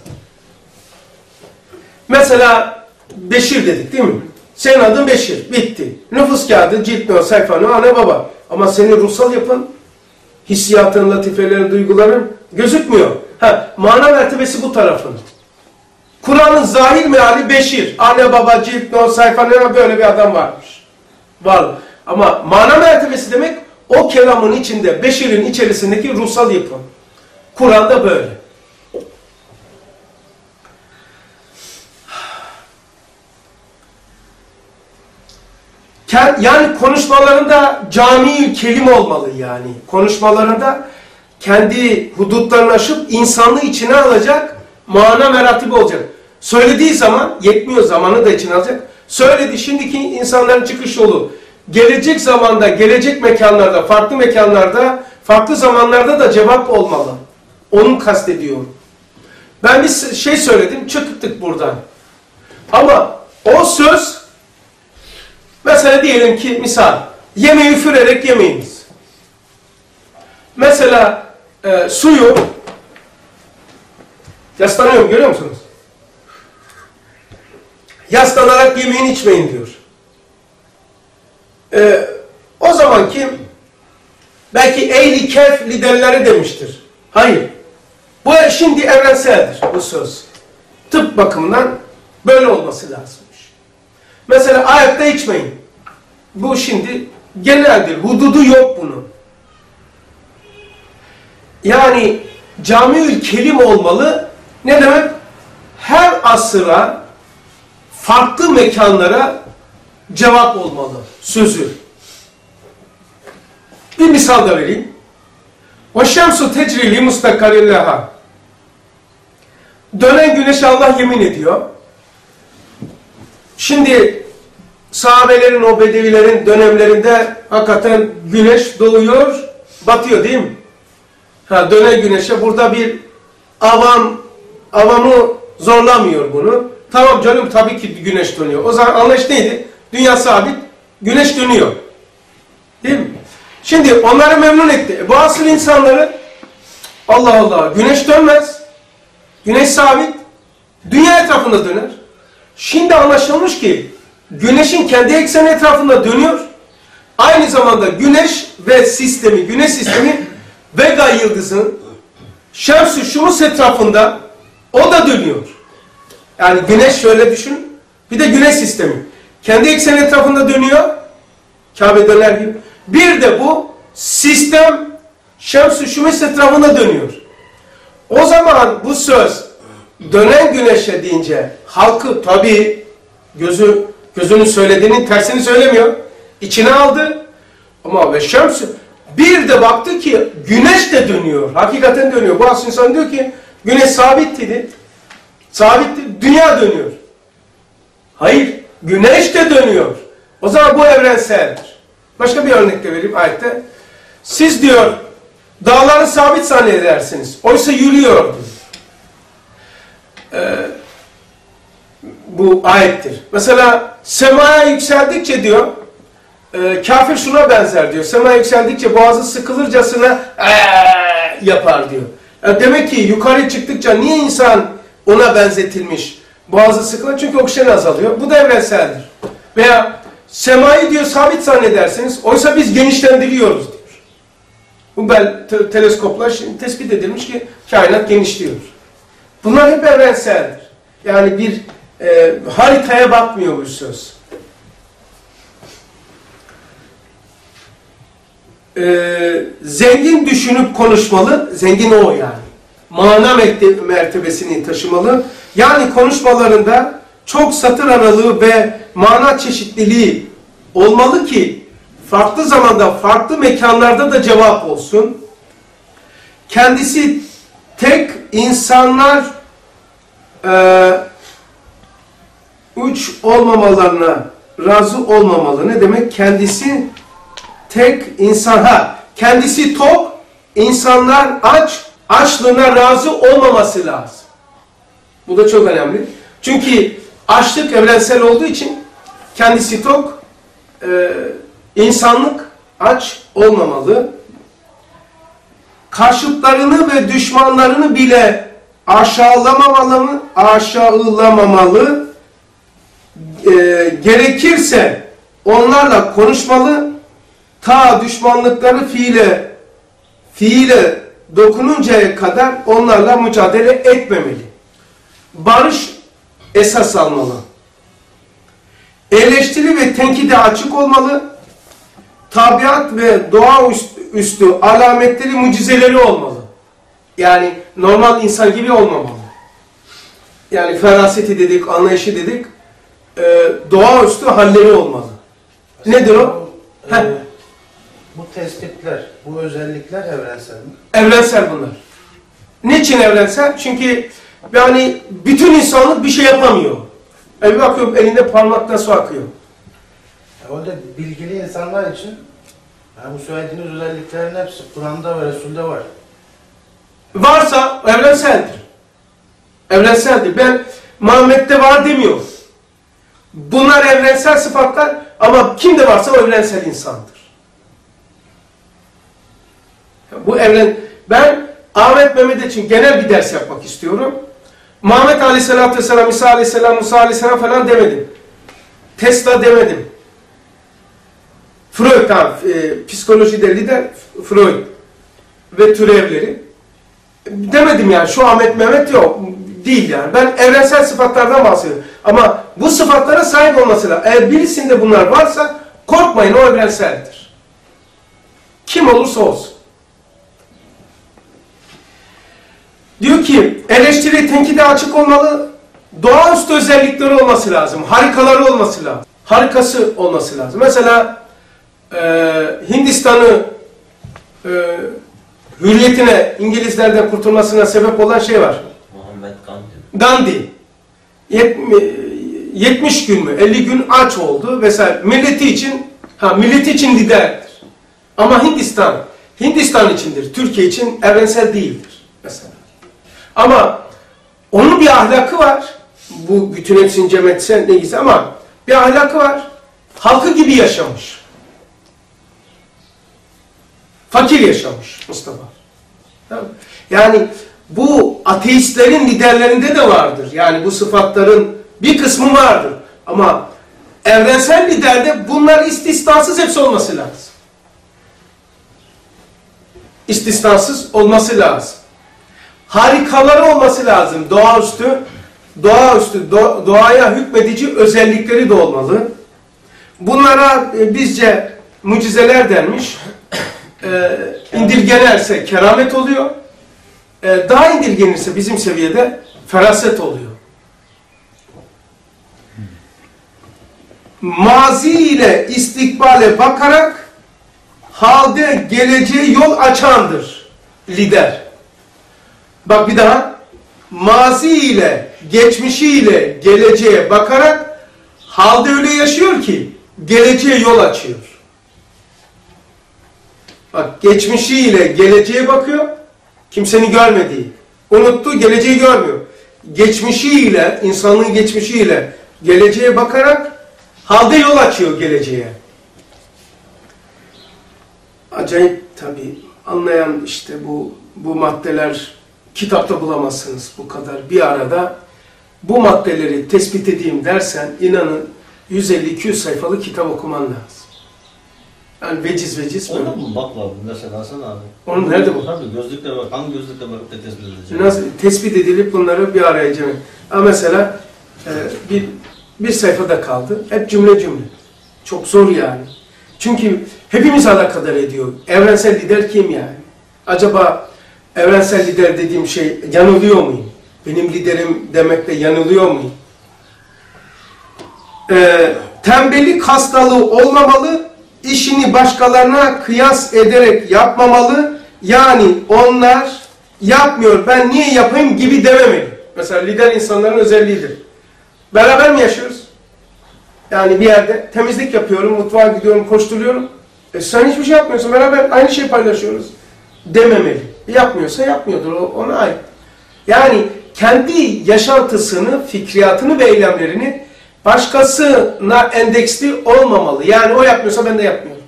Speaker 1: Mesela Beşir dedik değil mi? Senin adın Beşir, bitti. Nüfus kağıdı, cilt nö, sayfa nö, anne baba. Ama senin ruhsal yapın, hissiyatın, latifelerin, duyguların gözükmüyor. Mana mertebesi bu tarafın. Kur'an'ın zahir meali Beşir. Anne baba, cilt nö, sayfa nö, böyle bir adam varmış. Var. Ama mana mertebesi demek o kelamın içinde, Beşir'in içerisindeki ruhsal yapı. Kur'an'da böyle. Yani konuşmalarında cami-i kelim olmalı yani. Konuşmalarında kendi hudutlarını aşıp insanlığı içine alacak mana meratibi olacak. Söylediği zaman yetmiyor, zamanı da içine alacak. Söyledi, şimdiki insanların çıkış yolu. Gelecek zamanda, gelecek mekanlarda, farklı mekanlarda, farklı zamanlarda da cevap olmalı. Onu kastediyorum. Ben bir şey söyledim, çıktık buradan. Ama o söz, mesela diyelim ki misal, yemeği üfürerek yemeyiniz. Mesela suyu, yaslanıyorum görüyor musunuz? Yaslanarak yemeğini içmeyin diyor. O zamanki belki ehli kehf liderleri demiştir. Hayır. Bu şimdi evrenseldir bu söz. Tıp bakımından böyle olması lazımmış. Mesela ayakta içmeyin. Bu şimdi geneldir. Hududu yok bunun. Yani camiül kelim olmalı. Ne demek? Her asıra, farklı mekanlara cevap olmalı. Sözü. Bir misal da vereyim. وَشَّمْسُ تَجْرِي لِمُسْتَقَرٍ لَهَا. Dönen güneşe Allah yemin ediyor. Şimdi sahabelerin, o bedevilerin dönemlerinde hakikaten güneş doğuyor, batıyor değil mi? Dönen güneşe burada bir avamı zorlamıyor bunu. Tamam canım, tabii ki güneş dönüyor. O zaman anlayış neydi? Dünya sabit, güneş dönüyor. Değil mi? Şimdi onları memnun etti. Bu asıl insanları Allah Allah, güneş dönmez. Güneş sabit. Dünya etrafında döner. Şimdi anlaşılmış ki güneşin kendi ekseni etrafında dönüyor. Aynı zamanda güneş ve sistemi, güneş sistemi Vega yıldızın Şems-i Şumus etrafında o da dönüyor. Yani güneş şöyle düşün. Bir de güneş sistemi. Kendi ekseni etrafında dönüyor. Kabe döner gibi. Bir de bu sistem Şems-i Şumus etrafında dönüyor. O zaman bu söz dönen güneşe deyince halkı tabii gözünün söylediğinin tersini söylemiyor. İçine aldı. Ama ve Şems bir de baktı ki güneş de dönüyor. Hakikaten dönüyor. Bazı insan diyor ki güneş sabitti. Sabitti. Dünya dönüyor. Hayır. Güneş de dönüyor. O zaman bu evrenseldir. Başka bir örnek de vereyim ayette. Siz diyor dağları sabit zannedersiniz. Oysa yürüyor. Bu ayettir. Mesela semaya yükseldikçe diyor kafir şuna benzer diyor. Semaya yükseldikçe boğazı sıkılırcasına yapar diyor. Demek ki yukarı çıktıkça niye insan ona benzetilmiş? Boğazı sıkılır çünkü oksijen azalıyor. Bu da evrenseldir. Veya semayı diyor sabit zannedersiniz. Oysa biz genişlendiriyoruz diyor. Bu teleskoplar şimdi tespit edilmiş ki kainat genişliyor. Bunlar hep evrenseldir. Yani bir haritaya bakmıyor bu söz. Zengin düşünüp konuşmalı. Zengin o yani. Mana mertebesini taşımalı. Yani konuşmalarında çok satır aralığı ve mana çeşitliliği olmalı ki farklı zamanda, farklı mekanlarda da cevap olsun. Kendisi tek insanlar uç olmamalarına razı olmamalı. Ne demek? Kendisi tek insan, kendisi tok, insanlar aç, açlığına razı olmaması lazım. Bu da çok önemli. Çünkü açlık evrensel olduğu için kendisi tok, insanlık aç olmamalı. Karşıtlarını ve düşmanlarını bile aşağılamamalı. Gerekirse onlarla konuşmalı. Ta düşmanlıkları fiile dokununcaya kadar onlarla mücadele etmemeli. Barış esas almalı. Eleştiri ve tenkide açık olmalı. Tabiat ve doğaüstü alametleri, mucizeleri olmalı. Yani normal insan gibi olmamalı. Yani feraseti dedik, anlayışı dedik, doğaüstü halleri olmalı. Nedir o?
Speaker 5: Bu tespitler, bu özellikler evrensel mi?
Speaker 1: Evrensel bunlar. Niçin evrensel? Çünkü yani bütün insanlık bir şey yapamıyor. Bir bakıyorum elinde parmakla su akıyor.
Speaker 5: Orada bilgili insanlar için bu söylediğiniz özelliklerin hepsi Kur'an'da ve Resul'de var.
Speaker 1: Varsa evrenseldir. Evrenseldir. Ben Muhammed'de var demiyorum. Bunlar evrensel sıfatlar ama kimde varsa o evrensel insandır. Ben Ahmet Mehmet için genel bir ders yapmak istiyorum. Muhammed Aleyhisselatü Vesselam, İsa Aleyhisselam, Musa Aleyhisselam falan demedim. Tesla demedim. Freud, psikolojide lider Freud ve türevleri. Demedim yani şu Ahmet Mehmet yok. Değil yani. Ben evrensel sıfatlardan bahsediyorum. Ama bu sıfatlara sahip olması lazım. Eğer birisinde bunlar varsa korkmayın, o evrenseldir. Kim olursa olsun. Diyor ki eleştiri, tenkide açık olmalı. Doğaüstü özellikleri olması lazım. Harikaları olması lazım. Harikası olması lazım. Mesela Hindistan'ı hürriyetine, İngilizlerden kurtulmasına sebep olan şey var.
Speaker 3: Muhammed
Speaker 1: Gandhi. 70 gün mü, 50 gün aç oldu vesaire. Milleti için liderdir. Ama Hindistan içindir. Türkiye için evrensel değildir mesela. Ama onun bir ahlakı var. Bu bütün hepsini cem etsen neyse ama bir ahlakı var. Halkı gibi yaşamış. Fakir yaşamış Mustafa. Yani bu ateistlerin liderlerinde de vardır. Yani bu sıfatların bir kısmı vardır. Ama evrensel liderde bunlar istisnasız hepsi olması lazım. İstisnasız olması lazım. Harikaları olması lazım. Doğaya hükmedici özellikleri de olmalı. Bunlara bizce mucizeler denmiş. İndirgenerse keramet oluyor. Daha indirgenirse bizim seviyede feraset oluyor. Mazi ile istikbale bakarak halde geleceğe yol açandır lider. Bak bir daha. Mazi ile, geçmişiyle geleceğe bakarak halde öyle yaşıyor ki geleceğe yol açıyor. Bak geçmişiyle geleceğe bakıyor. Kimsenin görmediği. Unuttu, geleceği görmüyor. Geçmişiyle, insanlığın geçmişiyle geleceğe bakarak halde yol açıyor geleceğe. Acayip tabii. Anlayan işte bu maddeler kitapta bulamazsınız bu kadar. Bir arada bu maddeleri tespit edeyim dersen inanın 150-200 sayfalık kitap okuman lazım. Yani veciz.
Speaker 4: Ona mı bak lazım mesela Hasan abi?
Speaker 1: Onun nerede bu?
Speaker 4: Tabii gözlükle bak. Hangi gözlükle bak tespit edeceğim?
Speaker 1: Nasıl tespit edilip bunları bir araya cem. Ama mesela bir sayfada kaldı. Hep cümle. Çok zor yani. Çünkü hepimiz alakadar ediyor. Evrensel lider kim yani? Acaba evrensel lider dediğim şey yanılıyor muyum? Benim liderim demekle yanılıyor muyum? Tembellik hastalığı olmamalı. İşini başkalarına kıyas ederek yapmamalı. Yani onlar yapmıyor, ben niye yapayım gibi dememeli. Mesela lider insanların özelliğidir. Beraber mi yaşıyoruz? Yani bir yerde temizlik yapıyorum, mutfağa gidiyorum, koşturuyorum. Sen hiçbir şey yapmıyorsun, beraber aynı şeyi paylaşıyoruz dememeli. Yapmıyorsa yapmıyordur, ona ait. Yani kendi yaşantısını, fikriyatını ve eylemlerini başkasına endeksli olmamalı. Yani o yapmıyorsa ben de yapmıyorum.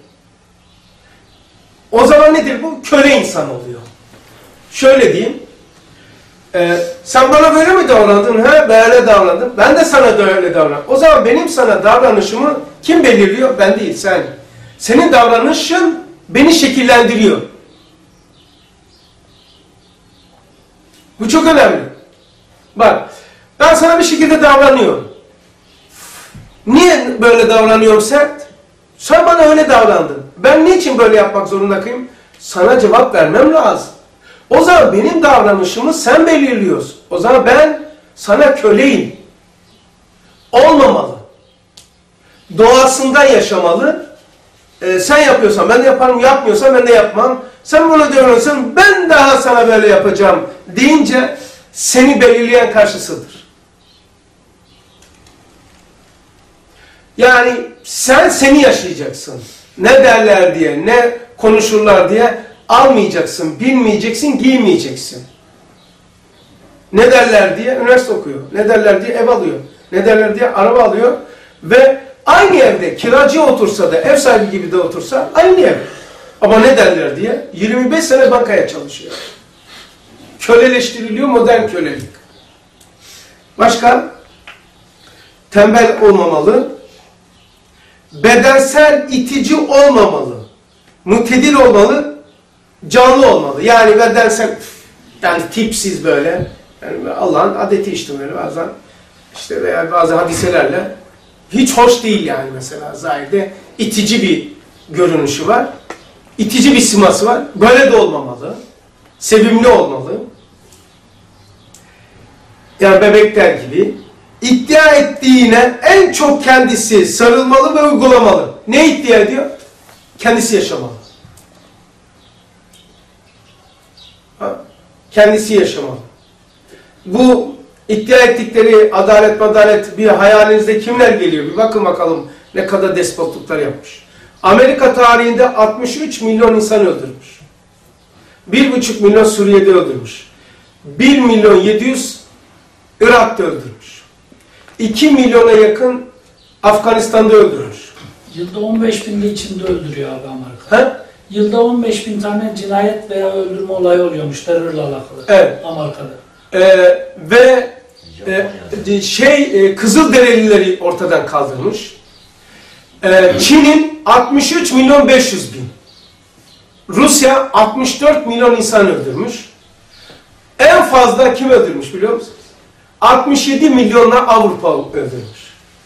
Speaker 1: O zaman nedir bu? Köle insan oluyor. Şöyle diyeyim. Sen bana böyle mi davrandın? He, böyle davrandım. Ben de sana da öyle davrandım. O zaman benim sana davranışımı kim belirliyor? Ben değil, sen. Senin davranışın beni şekillendiriyor. Bu çok önemli. Bak, ben sana bir şekilde davranıyorum. Niye böyle davranıyorum sert? Sen bana öyle davrandın. Ben niçin böyle yapmak zorunda kıyım? Sana cevap vermem lazım. O zaman benim davranışımı sen belirliyorsun. O zaman ben sana köleyim. Olmamalı. Doğasından yaşamalı. Sen yapıyorsan ben de yaparım, yapmıyorsan ben de yapmam. Sen bunu diyorsan ben daha sana böyle yapacağım deyince seni belirleyen karşısıdır. Yani sen seni yaşayacaksın. Ne derler diye, ne konuşurlar diye almayacaksın, bilmeyeceksin, giymeyeceksin. Ne derler diye üniversite okuyor. Ne derler diye ev alıyor. Ne derler diye araba alıyor. Ve aynı evde kiracı otursa da, ev sahibi gibi de otursa aynı ev. Ama ne derler diye 25 sene bankaya çalışıyor. Köleleştiriliyor, modern kölelik. Başka? Tembel olmamalı. Bedensel itici olmamalı. Mutedil olmalı. Canlı olmalı. Yani bedensel, yani tipsiz böyle. Yani Allah'ın adeti işte böyle bazen. İşte veya bazı hadiselerle. Hiç hoş değil yani mesela zahirde. İtici bir görünüşü var. İtici bir siması var. Böyle de olmamalı. Sevimli olmalı. Yani bebekler gibi. İddia ettiğine en çok kendisi sarılmalı ve uygulamalı. Ne iddia ediyor? Kendisi yaşamalı. Kendisi yaşamalı. Bu iddia ettikleri adalet bir hayalinizde kimler geliyor? Bir bakın bakalım ne kadar despotluklar yapmış. Amerika tarihinde 63 milyon insan öldürmüş. 1,5 milyon Suriye'de öldürmüş. 1 milyon 700 Irak'ta öldürmüş. 2 milyona yakın Afganistan'da öldürmüş.
Speaker 6: Yılda 15 bin de içinde öldürüyor abi Amerika.
Speaker 1: He?
Speaker 6: Yılda 15 bin tane cinayet veya öldürme olayı oluyormuş terörle alakalı.
Speaker 1: Evet.
Speaker 6: Amerika'da.
Speaker 1: Ve Kızılderilileri ortadan kaldırmış. Çin'in 63 milyon 500 bin. Rusya 64 milyon insan öldürmüş. En fazla kim öldürmüş biliyor musunuz? 67 milyonla Avrupa öldürmüş.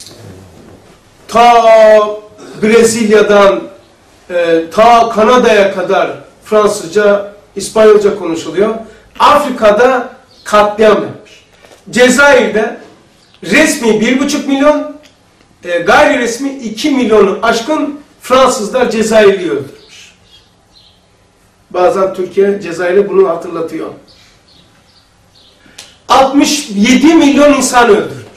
Speaker 1: Ta Brezilya'dan ta Kanada'ya kadar Fransızca, İspanyolca konuşuluyor. Afrika'da katliam yapmış. Cezayir'de resmi 1,5 milyon, gayri resmi 2 milyonu aşkın Fransızlar Cezayirli'yi öldürmüş. Bazen Türkiye, Cezayir'e bunu hatırlatıyor. 67 milyon insan öldürmüş.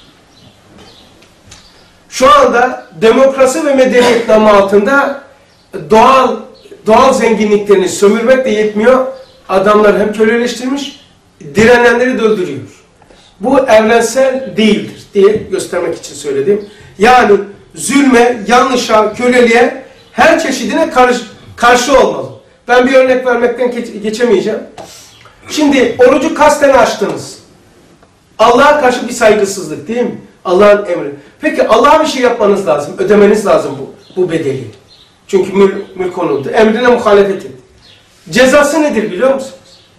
Speaker 1: Şu anda demokrasi ve medeniyet namı altında doğal zenginliklerini sömürmek de yetmiyor. Adamlar hem köleleştirmiş, direnenleri de öldürüyor. Bu evrensel değildir diye göstermek için söyledim. Yani zulme, yanlışa, köleliğe her çeşidine karşı olmalı. Ben bir örnek vermekten geçemeyeceğim. Şimdi orucu kasten açtınız. Allah'a karşı bir saygısızlık değil mi? Allah'ın emri. Peki Allah'a bir şey yapmanız lazım, ödemeniz lazım bu bedeli. Çünkü mülk onundu. Emrine muhalefet etti. Cezası nedir biliyor musunuz?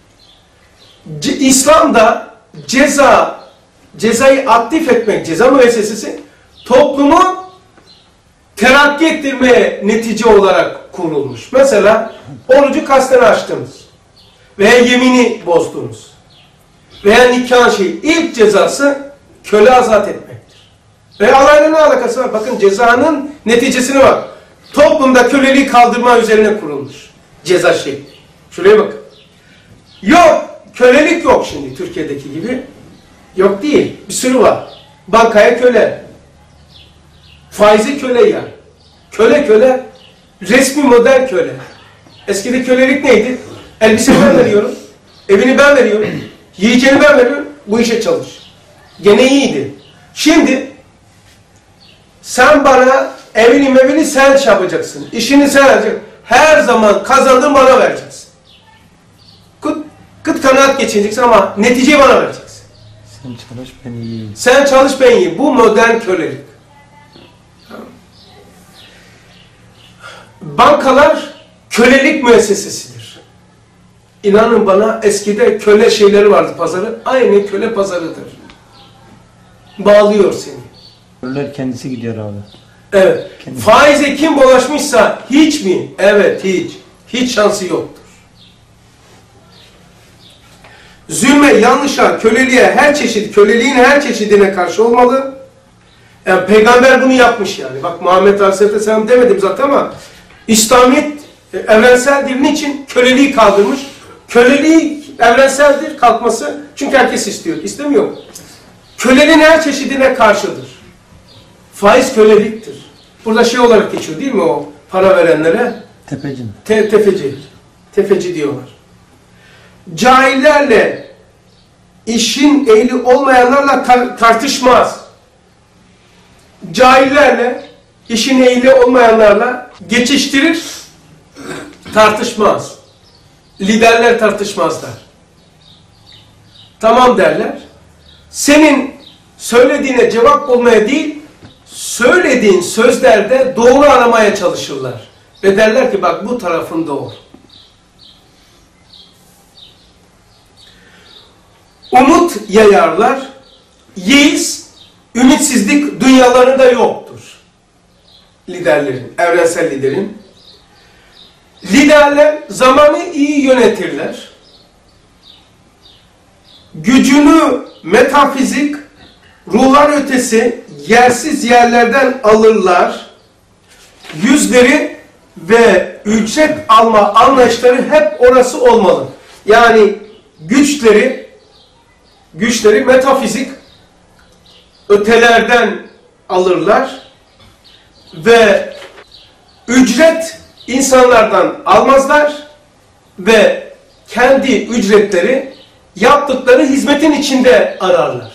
Speaker 1: İslam'da cezayı aktif etmek, ceza müessesesi toplumu terakki ettirmeye netice olarak kurulmuş. Mesela orucu kasten açtınız veya yemini bozdunuz veya nikah ilk cezası köle azat etmektir. Ve Allah'la ne alakası var? Bakın cezanın neticesine bak. Toplumda köleliği kaldırma üzerine kurulmuş ceza şekli. Şuraya bakın. Yok, kölelik yok şimdi Türkiye'deki gibi. Yok değil, bir sürü var. Bankaya köle. Faize köle yani. Köle, resmi modern köle. Eskide kölelik neydi? Elbise ben veriyorum, evini ben veriyorum, yiyeceğini ben veriyorum, bu işe çalış. Gene iyiydi. Şimdi sen bana evini sen yapacaksın, işini sen yapacaksın. Her zaman kazandığın bana vereceksin. Kıt kanaat geçineceksin ama neticeyi bana vereceksin.
Speaker 2: Sen çalış ben yiyeyim.
Speaker 1: Sen çalış ben yiyeyim. Bu modern kölelik. Bankalar kölelik müessesesidir. İnanın bana eskide köle şeyleri vardı pazarı. Aynı köle pazarıdır. Bağlıyor seni.
Speaker 2: Köleler kendisi gidiyor abi.
Speaker 1: Evet.
Speaker 2: Kendisi.
Speaker 1: Faize kim bulaşmışsa hiç mi? Evet hiç. Hiç şansı yoktur. Zulme, yanlışa, köleliğe, köleliğin her çeşidine karşı olmalı. Yani peygamber bunu yapmış yani. Bak Muhammed Aleyhisselam demedim zaten ama İslamiyet evrenseldir. Niçin? Köleliği kaldırmış. Köleliği evrenseldir kalkması. Çünkü herkes istiyor. İstemiyor. Köleliğin her çeşidine karşıdır. Faiz köleliktir. Burada şey olarak geçiyor değil mi o para verenlere?
Speaker 2: Tepeci mi?
Speaker 1: Tefeci. Tefeci diyorlar. Cahillerle işin ehli olmayanlarla tartışmaz. Cahillerle işin ehli olmayanlarla geçiştirir, tartışmaz. Liderler tartışmazlar. Tamam derler. Senin söylediğine cevap bulmaya değil, söylediğin sözlerde doğru aramaya çalışırlar. Ve derler ki bak bu tarafın doğru. Umut yayarlar. Yeis, ümitsizlik dünyalarında yoktur. Liderlerin, evrensel liderin. Liderler zamanı iyi yönetirler. Gücünü metafizik, ruhlar ötesi, yersiz yerlerden alırlar. Yüzleri ve ücret alma anlayışları hep orası olmalı. Yani güçleri metafizik ötelerden alırlar ve ücret insanlardan almazlar ve kendi ücretleri yaptıkları hizmetin içinde ararlar.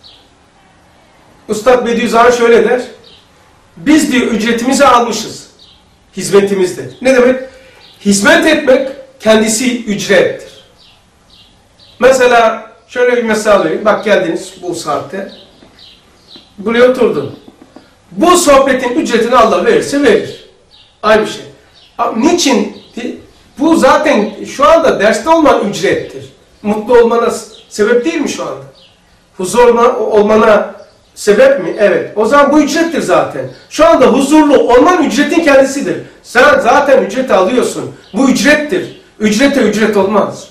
Speaker 1: Üstad Bediüzzaman şöyle der, biz diyor ücretimizi almışız hizmetimizde. Ne demek? Hizmet etmek kendisi ücrettir. Mesela şöyle bir mesele vereyim. Bak geldiniz bu saatte. Buraya oturdun. Bu sohbetin ücretini Allah verirse verir. Aynı şey. Ama niçin? Bu zaten şu anda derste olman ücrettir. Mutlu olmana sebep değil mi şu anda? Huzur olmana sebep mi? Evet. O zaman bu ücrettir zaten. Şu anda huzurlu olman ücretin kendisidir. Sen zaten ücret alıyorsun. Bu ücrettir. Ücrete ücret olmaz.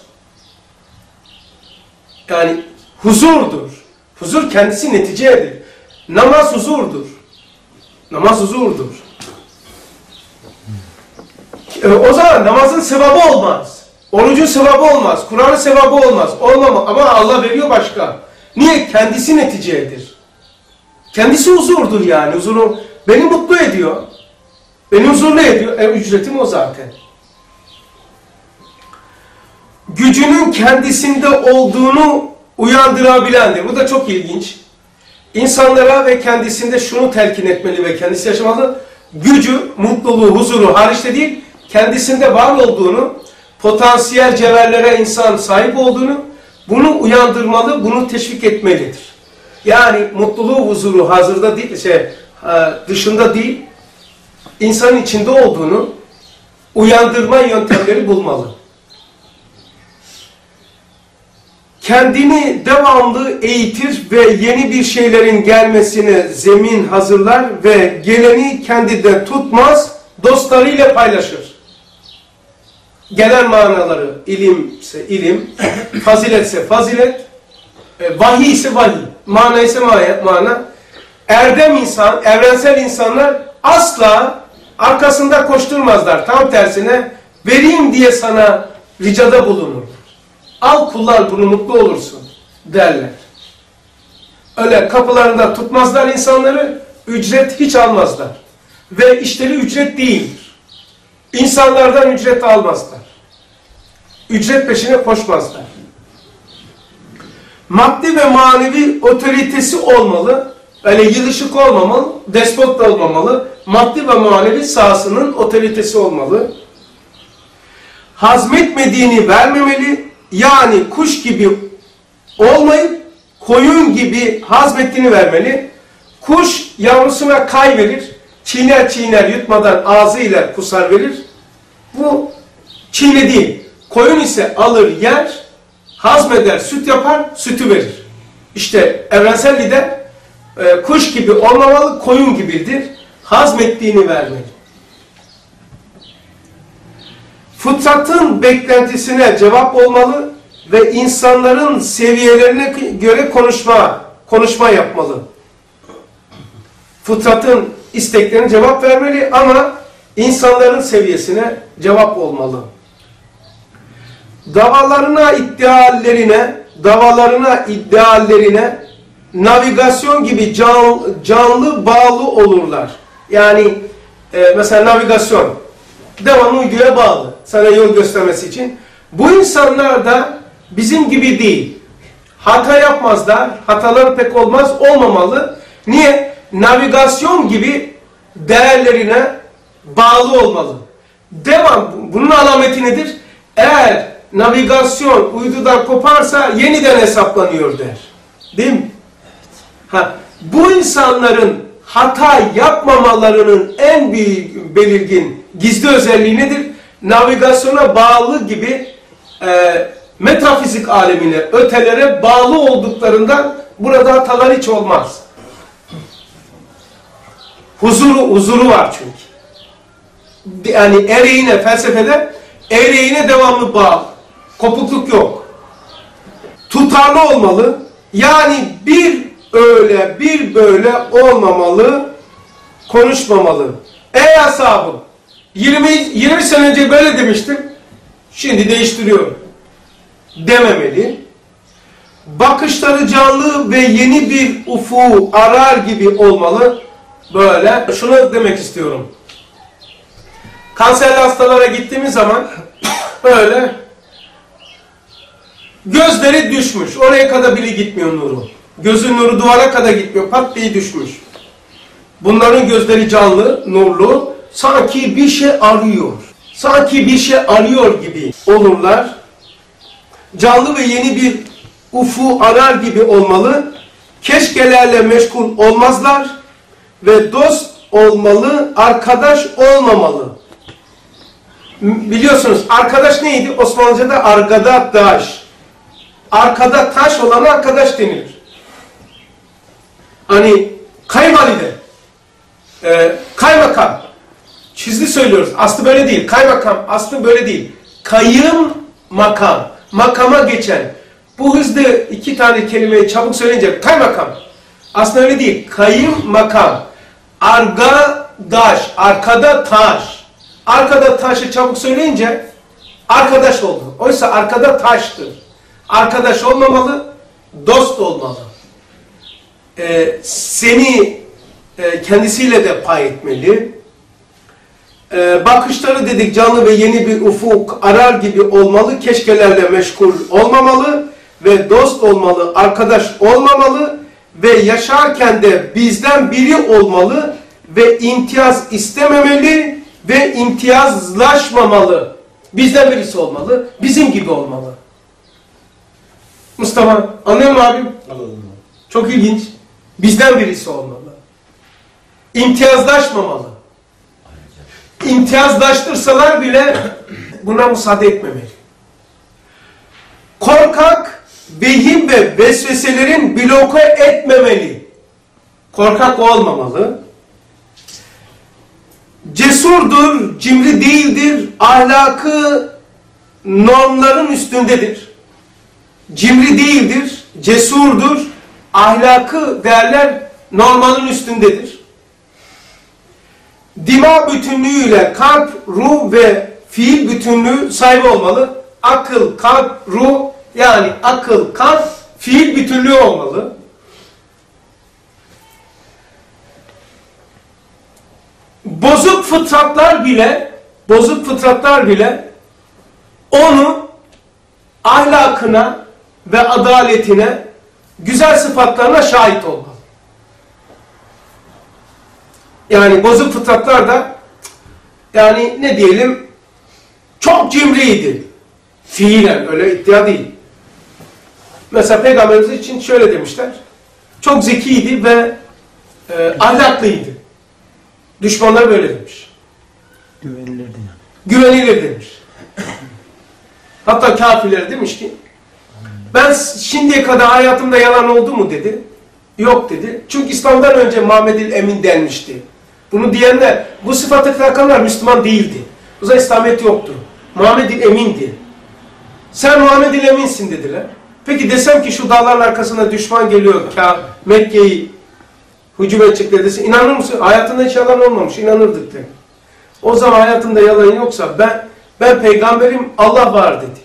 Speaker 1: Yani huzurdur. Huzur kendisi neticedir. Namaz huzurdur. Namaz huzurdur. O zaman namazın sevabı olmaz. Orucun sevabı olmaz. Kur'an'ın sevabı olmaz. Ama Allah veriyor başka. Niye? Kendisi neticedir. Kendisi huzurdur yani. Huzuru beni mutlu ediyor. Beni huzurlu ediyor. Ücretim o zaten. Gücünün kendisinde olduğunu uyandırabilendir. Bu da çok ilginç. İnsanlara ve kendisinde şunu telkin etmeli ve kendisi yaşamalı. Gücü, mutluluğu, huzuru hariçte değil, kendisinde var olduğunu, potansiyel cevherlere insan sahip olduğunu, bunu uyandırmalı, bunu teşvik etmelidir. Yani mutluluğu, huzuru hazırda değil, dışında değil, insanın içinde olduğunu uyandırma yöntemleri bulmalı. Kendini devamlı eğitir ve yeni bir şeylerin gelmesine zemin hazırlar ve geleni kendinde tutmaz, dostlarıyla paylaşır. Gelen manaları ilimse ilim, faziletse fazilet, vahiy ise vahiy, mana ise mana. Erdem insan, evrensel insanlar asla arkasında koşturmazlar. Tam tersine vereyim diye sana ricada bulunur. Al kullan bunu mutlu olursun derler. Öyle kapılarında tutmazlar insanları, ücret hiç almazlar. Ve işleri ücret değildir. İnsanlardan ücret almazlar. Ücret peşine koşmazlar. Maddi ve manevi otoritesi olmalı. Öyle yılışık olmamalı, despot da olmamalı. Maddi ve manevi sahasının otoritesi olmalı. Hazmetmediğini vermemeli. Yani kuş gibi olmayıp koyun gibi hazmettiğini vermeli. Kuş yavrusuna kay verir. Çiğner çiğner yutmadan ağzıyla kusar verir. Bu çiğne değil. Koyun ise alır yer, hazmeder, süt yapar, sütü verir. İşte evrensel lider kuş gibi olmamalı, koyun gibidir. Hazmettiğini vermeli. Fıtratın beklentisine cevap olmalı ve insanların seviyelerine göre konuşma yapmalı. Fıtratın isteklerine cevap vermeli ama insanların seviyesine cevap olmalı. Davalarına, iddialarına navigasyon gibi canlı bağlı olurlar. Yani mesela navigasyon devamlı uyduya bağlı. Sana yol göstermesi için. Bu insanlar da bizim gibi değil. Hata yapmazlar. Hataları pek olmamalı. Niye? Navigasyon gibi değerlerine bağlı olmalı. Bunun alameti nedir? Eğer navigasyon uydudan koparsa yeniden hesaplanıyor der. Değil mi? Bu insanların hata yapmamalarının en büyük belirgin gizli özelliği nedir? Navigasyona bağlı gibi metafizik alemine, ötelere bağlı olduklarından burada hatalar hiç olmaz. Huzuru var çünkü. Yani ereğine, felsefede ereğine devamlı bağlı. Kopukluk yok. Tutarlı olmalı. Yani bir öyle bir böyle olmamalı, konuşmamalı. Ey ashabım, 20 sene önce böyle demiştim, şimdi değiştiriyorum dememeli. Bakışları canlı ve yeni bir ufuğu arar gibi olmalı. Böyle. Şunu demek istiyorum. Kanserli hastalara gittiğimiz zaman böyle gözleri düşmüş. Oraya kadar bile gitmiyor nuru. Gözün nuru duvara kadar gitmiyor. Pat diye düşmüş. Bunların gözleri canlı, nurlu. Sanki bir şey arıyor. Sanki bir şey arıyor gibi olurlar. Canlı ve yeni bir ufu arar gibi olmalı. Keşkelerle meşgul olmazlar. Ve dost olmalı, arkadaş olmamalı. Biliyorsunuz arkadaş neydi? Osmanlıca'da arkada taş. Arkada taş olana arkadaş denilir. Hani kayvalide, kaymakam. Çizgi söylüyoruz. Aslı böyle değil. Kaymakam aslı böyle değil. Kayım makam. Makama geçen. Bu hızlı iki tane kelimeyi çabuk söyleyince kaymakam. Aslında öyle değil. Kayım makam. Arkadaş. Arkada taş. Arkada taşı çabuk söyleyince arkadaş oldu. Oysa arkada taştır. Arkadaş olmamalı, dost olmalı. Seni kendisiyle de pay etmeli. Bakışları dedik canlı ve yeni bir ufuk arar gibi olmalı. Keşkelerle meşgul olmamalı ve dost olmalı, arkadaş olmamalı ve yaşarken de bizden biri olmalı ve imtiyaz istememeli ve imtiyazlaşmamalı. Bizden birisi olmalı, bizim gibi olmalı. Mustafa, anlıyor musun abim?
Speaker 4: Anladım.
Speaker 1: Çok ilginç. Bizden birisi olmalı. İmtiyazlaşmamalı. İmtiyazlaştırsalar bile buna müsaade etmemeli. Korkak, vehim ve vesveselerin bloke etmemeli. Korkak olmamalı. Cesurdur, cimri değildir, ahlakı normların üstündedir. Cimri değildir, cesurdur, ahlakı değerler normalin üstündedir. Dima bütünlüğüyle kalp, ruh ve fiil bütünlüğü sahibi olmalı. Akıl, kalp, ruh yani akıl, kalp, fiil bütünlüğü olmalı. bozuk fıtratlar bile onu ahlakına ve adaletine, güzel sıfatlarına şahit olmalı. Yani bozuk fıtratlar da yani ne diyelim çok cimriydi. Fiilen, öyle iddia değil. Mesela Peygamberimiz için şöyle demişler. Çok zekiydi ve ahlaklıydı. Düşmanlar böyle demiş.
Speaker 2: Güvenilirdi yani.
Speaker 1: Güvenilir demiş. Hatta kafirler demiş ki ben şimdiye kadar hayatımda yalan oldu mu dedi. Yok dedi. Çünkü İslam'dan önce Muhammed'il Emin denmişti. Bunu diyenler, bu sıfatı takanlar Müslüman değildi. O zaman İslamiyet yoktu. Muhammed'il Emin'di. Sen Muhammed'il Emin'sin dediler. Peki desem ki şu dağların arkasında düşman geliyor, Mekke'yi hücum edecekler desin, inanır mısın? Hayatında hiç yalan olmamış, inanırdık de. O zaman hayatında yalan yoksa ben peygamberim, Allah var dedi.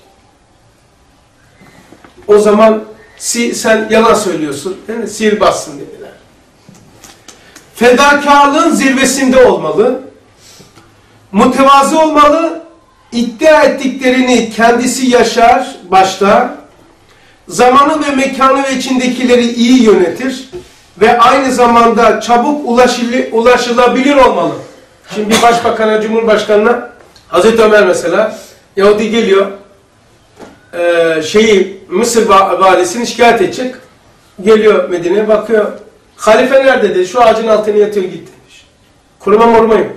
Speaker 1: O zaman sen yalan söylüyorsun, değil mi? Sihirbazsın dediler. Fedakarlığın zirvesinde olmalı, mütevazı olmalı, iddia ettiklerini kendisi yaşar başta, zamanı ve mekanı ve içindekileri iyi yönetir ve aynı zamanda çabuk ulaşılabilir olmalı. Şimdi bir başbakana, cumhurbaşkanına, Hazreti Ömer mesela, Yahudi geliyor, Mısır valisini şikayet edecek, geliyor Medine'ye, bakıyor, halife nerede dedi, şu ağacın altına yatıyor git demiş. Kuruma morma yok.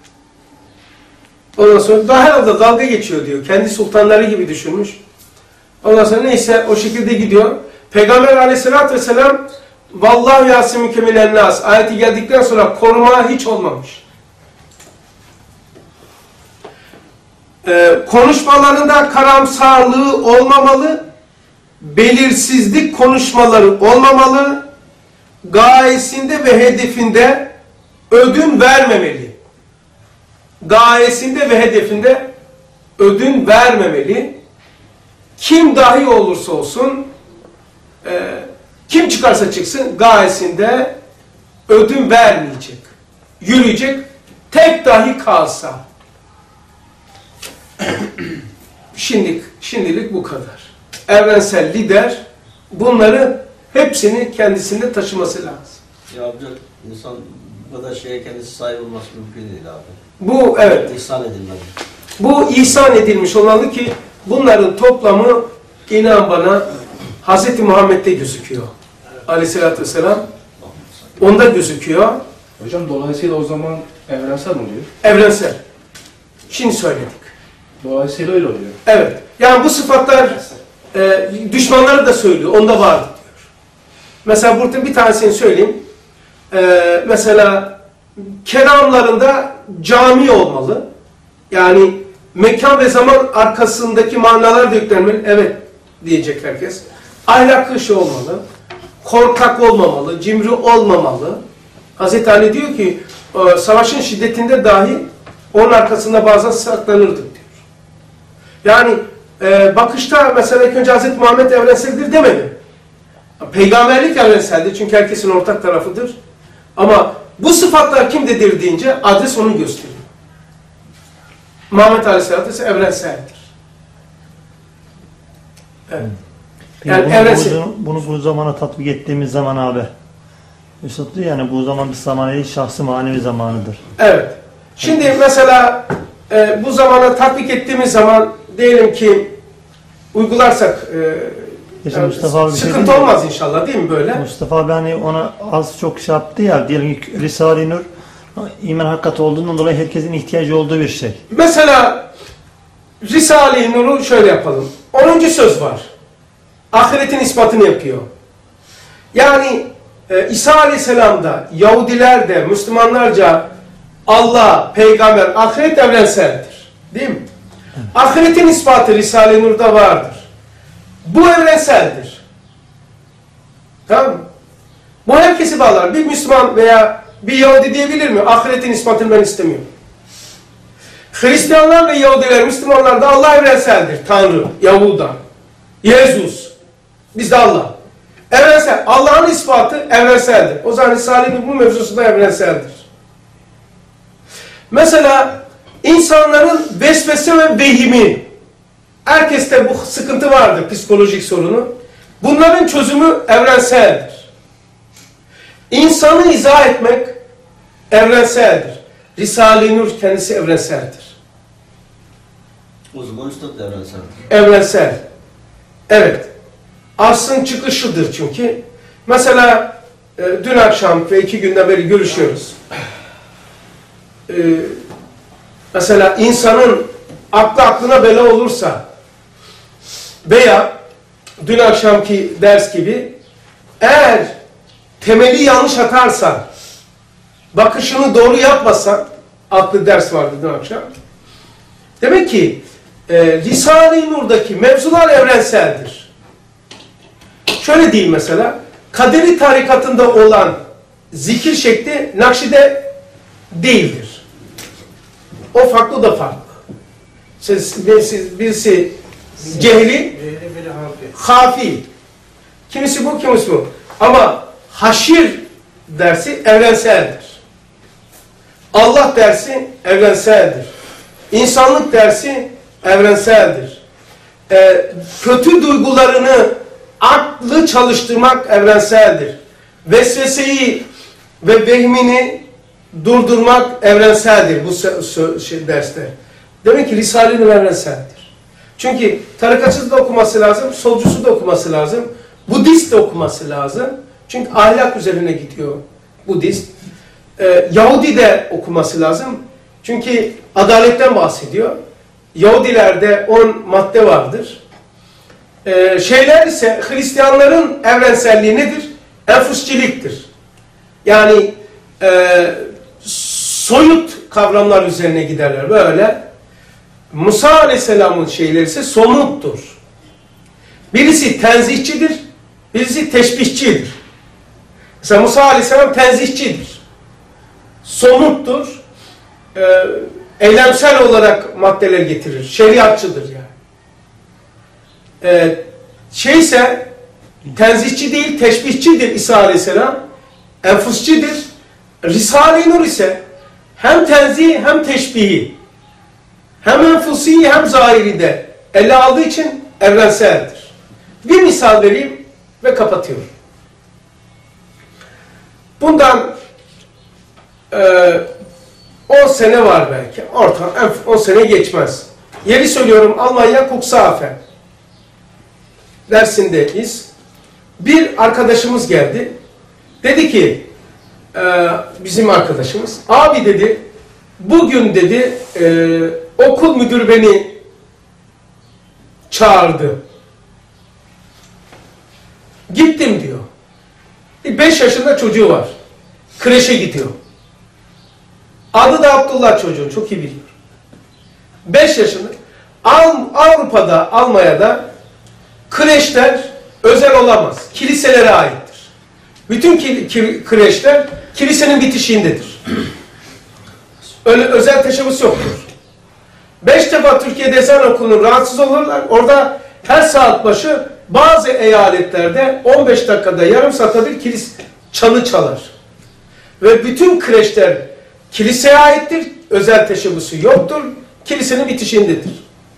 Speaker 1: Ondan sonra daha herhalde dalga geçiyor diyor, kendi sultanları gibi düşünmüş. Ondan sonra neyse o şekilde gidiyor. Peygamber aleyhissalatü vesselam Vallahu yasimüke minennâs ayeti geldikten sonra koruma hiç olmamış. Konuşmalarında karamsarlığı olmamalı, belirsizlik konuşmaları olmamalı, gayesinde ve hedefinde ödün vermemeli. Gayesinde ve hedefinde ödün vermemeli. Kim dahi olursa olsun, kim çıkarsa çıksın gayesinde ödün vermeyecek. Yürüyecek, tek dahi kalsa. Şimdilik bu kadar. Evrensel lider bunları hepsini kendisinde taşıması lazım.
Speaker 4: Ya amca insan bu kadar şeye kendisi sahip olması mümkün değil abi.
Speaker 1: Bu evet.
Speaker 4: İhsan edilmeli.
Speaker 1: Bu ihsan edilmiş olmalı ki bunların toplamı inan bana Hz. Muhammed'de gözüküyor. Aleyhisselatü vesselam. Onda gözüküyor.
Speaker 7: Hocam dolayısıyla o zaman evrensel mi oluyor?
Speaker 1: Evrensel. Şimdi söyledik.
Speaker 7: Dolayısıyla öyle oluyor.
Speaker 1: Evet. Yani bu sıfatlar düşmanları da söylüyor. Onda vardı diyor. Mesela burada bir tanesini söyleyeyim. Mesela kelamlarında cami olmalı. Yani mekan ve zaman arkasındaki manalar da yüklenmeli. Evet diyecek herkes. Ahlaklı olmalı. Korkak olmamalı. Cimri olmamalı. Hazreti Ali diyor ki savaşın şiddetinde dahi onun arkasında bazen saklanırdık diyor. Yani bakışta mesela ilk önce Hazreti Muhammed evrenseldir demedi. Peygamberlik evrenseldir çünkü herkesin ortak tarafıdır. Ama bu sıfatlar kimdedir deyince adres onu gösteriyor. Muhammed Aleyhisselatü Vesselam evrenseldir. Evet. Yani
Speaker 2: bunu bu zamana tatbik ettiğimiz zaman abi Üstad diyor yani bu zaman bir zaman değil, şahsı manevi zamanıdır.
Speaker 1: Evet. Şimdi mesela bu zamana tatbik ettiğimiz zaman diyelim ki uygularsak
Speaker 2: Mustafa abi
Speaker 1: sıkıntı olmaz inşallah değil mi böyle?
Speaker 2: Mustafa abi hani ona az çok şey yaptı ya, diyelim ki Risale-i Nur iman hakikati olduğundan dolayı herkesin ihtiyacı olduğu bir şey.
Speaker 1: Mesela Risale-i Nur'u şöyle yapalım. 10. söz var. Ahiretin ispatını yapıyor. Yani İsa Aleyhisselam'da, Yahudiler'de, Müslümanlarca Allah, peygamber, ahiret evrenseldir. Değil mi? Ahiretin ispatı Risale-i Nur'da vardır. Bu evrenseldir. Tamam mı? Bu herkesi bağlar. Bir Müslüman veya bir Yahudi diyebilir mi? Ahiretin ispatını ben istemiyorum. Hristiyanlar ve Yahudiler, Müslümanlar da Allah evrenseldir. Tanrı, Yahuda, Yezus. Biz de Allah. Evrensel. Allah'ın ispatı evrenseldir. O zaman Risale-i Nur bu mevzusunda evrenseldir. Mesela insanların vesvese ve vehimi, herkeste bu sıkıntı vardır, psikolojik sorunu. Bunların çözümü evrenseldir. İnsanı izah etmek evrenseldir. Risale-i Nur kendisi evrenseldir.
Speaker 4: Uzman Üstad da evrenseldir.
Speaker 1: Evrensel. Evet. Aslın çıkışıdır çünkü. Mesela dün akşam ve 2 günden beri görüşüyoruz. Mesela insanın aklı aklına bela olursa veya dün akşamki ders gibi eğer temeli yanlış atarsan, bakışını doğru yapmazsan, adlı ders vardı dün akşam. Demek ki Risale-i Nur'daki mevzular evrenseldir. Şöyle diyeyim mesela, Kaderi tarikatında olan zikir şekli Nakşi'de değildir. O farklı da farklı. Birisi cehli, hafi. Kimisi bu, kimisi bu. Ama haşir dersi evrenseldir. Allah dersi evrenseldir. İnsanlık dersi evrenseldir. Kötü duygularını aklı çalıştırmak evrenseldir. Vesveseyi ve vehmini durdurmak evrenseldir bu derste. Demek ki Risale-i evrenseldir. Çünkü tarikatçısı da okuması lazım, solcusu da okuması lazım, Budist de okuması lazım. Çünkü ahlak üzerine gidiyor Budist. Yahudi de okuması lazım. Çünkü adaletten bahsediyor. Yahudilerde 10 madde vardır. Şeyler ise Hristiyanların evrenselliği nedir? Enfusçiliktir. Yani soyut kavramlar üzerine giderler böyle. Musa Aleyhisselam'ın şeyleri ise somuttur. Birisi tenzihçidir, birisi teşbihçidir. Mesela Musa Aleyhisselam tenzihçidir. Somuttur. Eylemsel olarak maddeler getirir. Şeriatçıdır yani. Şeyse tenzihçi değil, teşbihçidir İsa Aleyhisselam. Enfusçidir. Risale-i Nur ise hem tenzih hem teşbihi, hem enfusi hem zahiri de ele aldığı için evrenseldir. Bir misal vereyim ve kapatıyorum. Bundan 10 sene var belki. Ortalama 10 sene geçmez. Yeri söylüyorum, Almanya Cuxhaven dersindeyiz. Bir arkadaşımız geldi. Dedi ki bizim arkadaşımız, abi dedi, bugün dedi okul müdürü beni çağırdı. Gittim diyor. 5 yaşında çocuğu var. Kreşe gidiyor. Adı da Abdullah çocuğun, çok iyi biliyor. 5 yaşında. Avrupa'da, Almanya'da kreşler özel olamaz. Kiliselere aittir. Bütün kreşler kilisenin bitişiğindedir. Öyle özel teşebbüs yoktur. 5 defa Türkiye'de ezan okunur, rahatsız olurlar. Orada her saat başı bazı eyaletlerde 15 dakikada, yarım saatte bir çanı çalar. Ve bütün kreşler kiliseye aittir. Özel teşebbüsü yoktur. Kilisenin bitişiğindedir.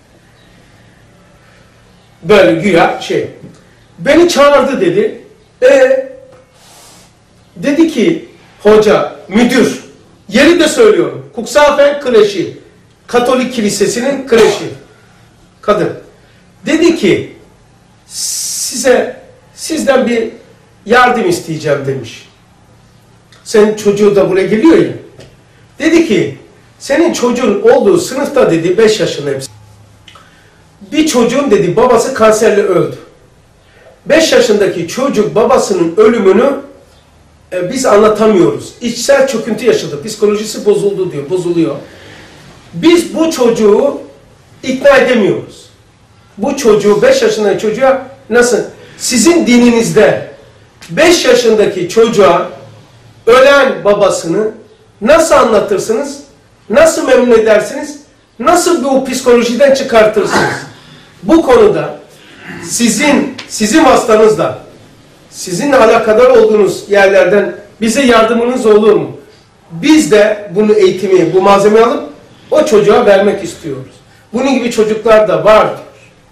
Speaker 1: Böyle güya şey. Beni çağırdı dedi. Dedi ki hoca, müdür, yeri de söylüyorum. Cuxhaven kreşi. Katolik kilisesinin kreşi. Kadın. Dedi ki sizden bir yardım isteyeceğim demiş. Senin çocuğu da buraya geliyor ya. Dedi ki senin çocuğun olduğu sınıfta dedi 5 yaşında hepsi. Bir çocuğun dedi babası kanserle öldü. 5 yaşındaki çocuk babasının ölümünü biz anlatamıyoruz. İçsel çöküntü yaşadı. Psikolojisi bozuldu diyor. Bozuluyor. Biz bu çocuğu ikna edemiyoruz. Bu çocuğu 5 yaşındaki çocuğa nasıl? Sizin dininizde 5 yaşındaki çocuğa ölen babasını nasıl anlatırsınız? Nasıl memnun edersiniz? Nasıl bu psikolojiden çıkartırsınız? Bu konuda sizin vasıtanızla, sizinle alakadar olduğunuz yerlerden bize yardımınız olur mu? Biz de bunu eğitimi, bu malzemeyi alıp o çocuğa vermek istiyoruz. Bunun gibi çocuklar da var diyor.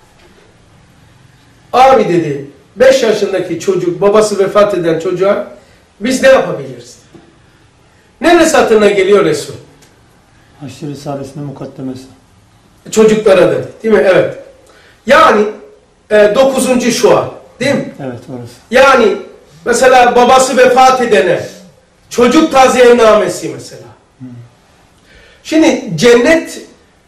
Speaker 1: Abi dedi, 5 yaşındaki çocuk, babası vefat eden çocuğa biz ne yapabiliriz? Neresi hatırına geliyor Resul?
Speaker 2: Haşr Risalesi'nin mukaddemesi.
Speaker 1: Çocuklara dedi, değil mi? Evet. Yani 9. şua, değil mi?
Speaker 2: Evet, orası.
Speaker 1: Yani mesela babası vefat edene çocuk taziyennamesi mesela. Şimdi cennet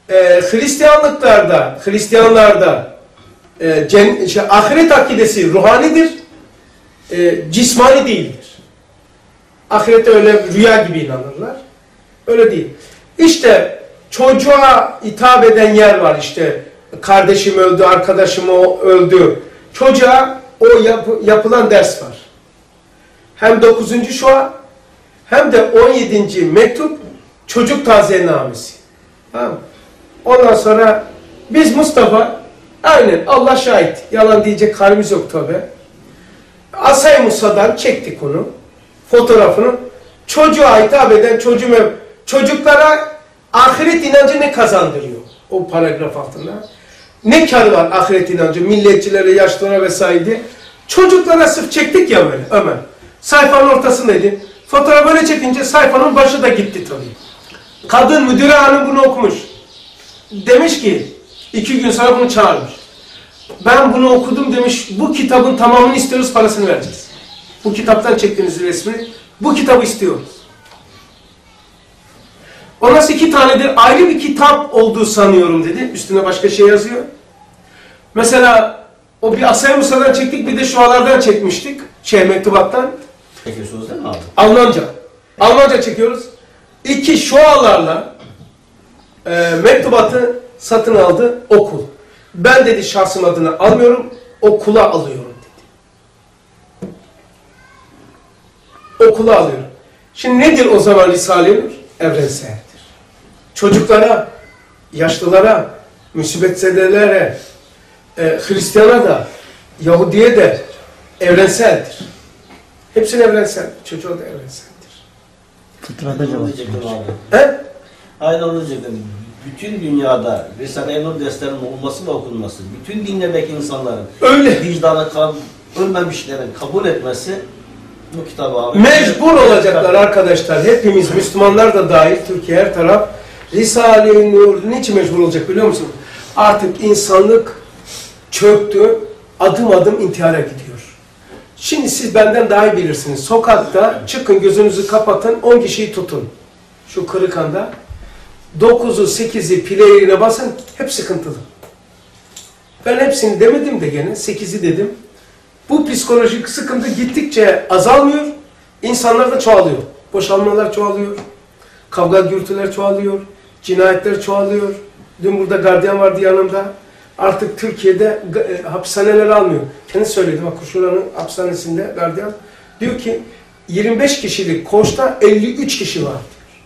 Speaker 1: Hristiyanlarda ahiret akidesi ruhanidir, cismani değildir. Ahirete öyle rüya gibi inanırlar. Öyle değil. İşte çocuğa hitap eden yer var işte. Kardeşim öldü, arkadaşım öldü. Çocuğa o yapılan ders var. Hem 9. şua hem de 17. mektup çocuk taziyennamesi. Tamam. Ondan sonra biz Mustafa, aynen Allah şahit, yalan diyecek halimiz yok tabi. Asay Musa'dan çektik onu, fotoğrafını. Çocuğa hitap eden çocuklara ahiret inancı ne kazandırıyor o paragraf altında? Ne kar var ahiret inancı, milletçilere, yaşlılara vesaire. Çocuklara sırf çektik ya böyle Ömer. Sayfanın ortasındaydı. Fotoğraf böyle çekince sayfanın başı da gitti tabii. Kadın müdüre hanım bunu okumuş. Demiş ki 2 gün sonra bunu çağırmış. Ben bunu okudum demiş. Bu kitabın tamamını istiyoruz, parasını vereceğiz. Bu kitaptan çektiğiniz resmi, bu kitabı istiyoruz. O nasıl 2 tanedir? Ayrı bir kitap olduğu sanıyorum dedi. Üstüne başka şey yazıyor. Mesela o bir Asay Musa'dan çektik, bir de şualardan çekmiştik. Mektubattan.
Speaker 4: Çekiyorsunuz değil mi abi?
Speaker 1: Almanca. Almanca çekiyoruz. 2 şualarla mektubatı satın aldı okul. Ben dedi şahsım adına almıyorum, okula alıyorum dedi. Okula alıyorum. Şimdi nedir o zaman Risale-i Nur? Evrenseldir. Çocuklara, yaşlılara, musibetzedelere, Hristiyana da, Yahudiye de evrenseldir. Hepsinin evrensel. Çocuğa da evrenseldir.
Speaker 2: Fıtrata cevap.
Speaker 1: He?
Speaker 4: Aynen onu diyecektim. Bütün dünyada Risale-i Nur derslerinin olması ve okunması, bütün dinlerdeki insanların
Speaker 1: Öyle.
Speaker 4: vicdana ölmemişlerin kabul etmesi bu kitabı abi.
Speaker 1: Mecbur olacaklar arkadaşlar. Hepimiz Müslümanlar da dahil, Türkiye her taraf Risale-i Nur niçin mecbur olacak biliyor musun? Artık insanlık çöktü, adım adım intihara gidiyor. Şimdi siz benden daha iyi bilirsiniz. Sokakta çıkın, gözünüzü kapatın, 10 kişiyi tutun. Şu Kırıkhan'da. 9'u 8'i pile yerine basın, hep sıkıntılı. Ben hepsini demedim de gene, 8'i dedim. Bu psikolojik sıkıntı gittikçe azalmıyor, insanlar da çoğalıyor. Boşanmalar çoğalıyor, kavga gürültüler çoğalıyor, cinayetler çoğalıyor. Dün burada gardiyan vardı yanımda. Artık Türkiye'de hapishaneler almıyor. Kendi söyledi, bak şuranın hapishanesinde gardiyan. Diyor ki 25 kişilik koğuşta 53 kişi var.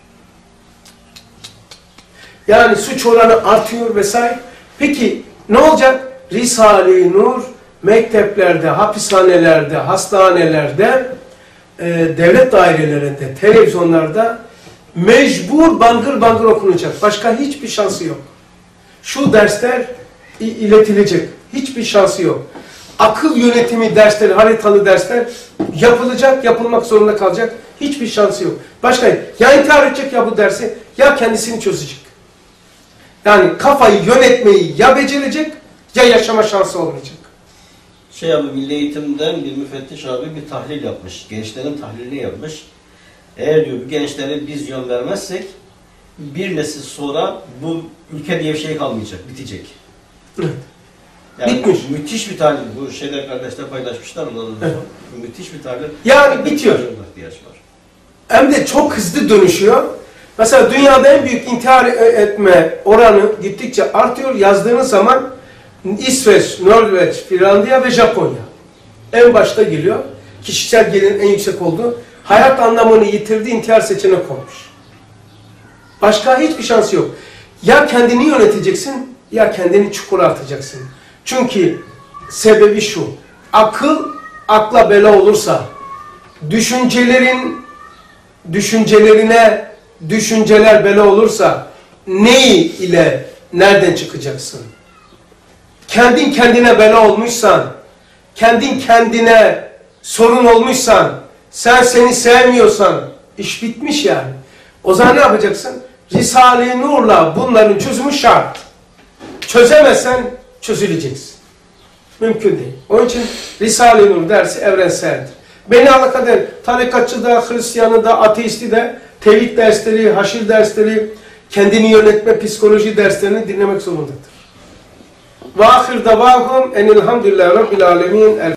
Speaker 1: Yani suç oranı artıyor vesaire. Peki ne olacak? Risale-i Nur mekteplerde, hapishanelerde, hastanelerde, devlet dairelerinde, televizyonlarda mecbur bangır bangır okunacak. Başka hiçbir şansı yok. Şu dersler iletilecek. Hiçbir şansı yok. Akıl yönetimi dersleri, haritalı dersler yapılacak, yapılmak zorunda kalacak. Hiçbir şansı yok. Başka ya intihar edecek ya bu dersi, ya kendisini çözecek. Yani kafayı yönetmeyi ya becerecek ya yaşama şansı olmayacak.
Speaker 4: Abi Milli Eğitim'den bir müfettiş abi bir tahlil yapmış. Gençlerin tahlilini yapmış. Eğer diyor bu gençlere biz yön vermezsek bir nesil sonra bu ülke diye bir şey kalmayacak, bitecek.
Speaker 1: Evet.
Speaker 4: Yani
Speaker 1: bitmiş.
Speaker 4: Müthiş bir tahlil. Bu şeyler kardeşler paylaşmışlar. Evet. Müthiş bir tahlil.
Speaker 1: Yani bitiyor. Hem de çok hızlı dönüşüyor. Mesela dünyada en büyük intihar etme oranı gittikçe artıyor. Yazdığınız zaman İsveç, Norveç, Finlandiya ve Japonya. En başta geliyor. Kişisel gelirin en yüksek olduğu. Hayat anlamını yitirdi, intihar seçenek olmuş. Başka hiçbir şansı yok. Ya kendini yöneteceksin, ya kendini çukura atacaksın. Çünkü sebebi şu. Akıl, akla bela olursa, düşüncelerin düşünceler böyle olursa neyi ile nereden çıkacaksın? Kendin kendine bela olmuşsan, kendin kendine sorun olmuşsan, seni sevmiyorsan iş bitmiş yani. O zaman ne yapacaksın? Risale-i Nur'la bunların çözümü şart. Çözemezsen çözüleceksin. Mümkün değil. Onun için Risale-i Nur dersi evrenseldir. Beni alakadar tarikatçı da, Hristiyanı da, ateisti de tevhid dersleri, haşir dersleri, kendini yönetme, psikoloji derslerini dinlemek zorundadır. Ve ahir davahum enilhamdülillahi rabbil alemin.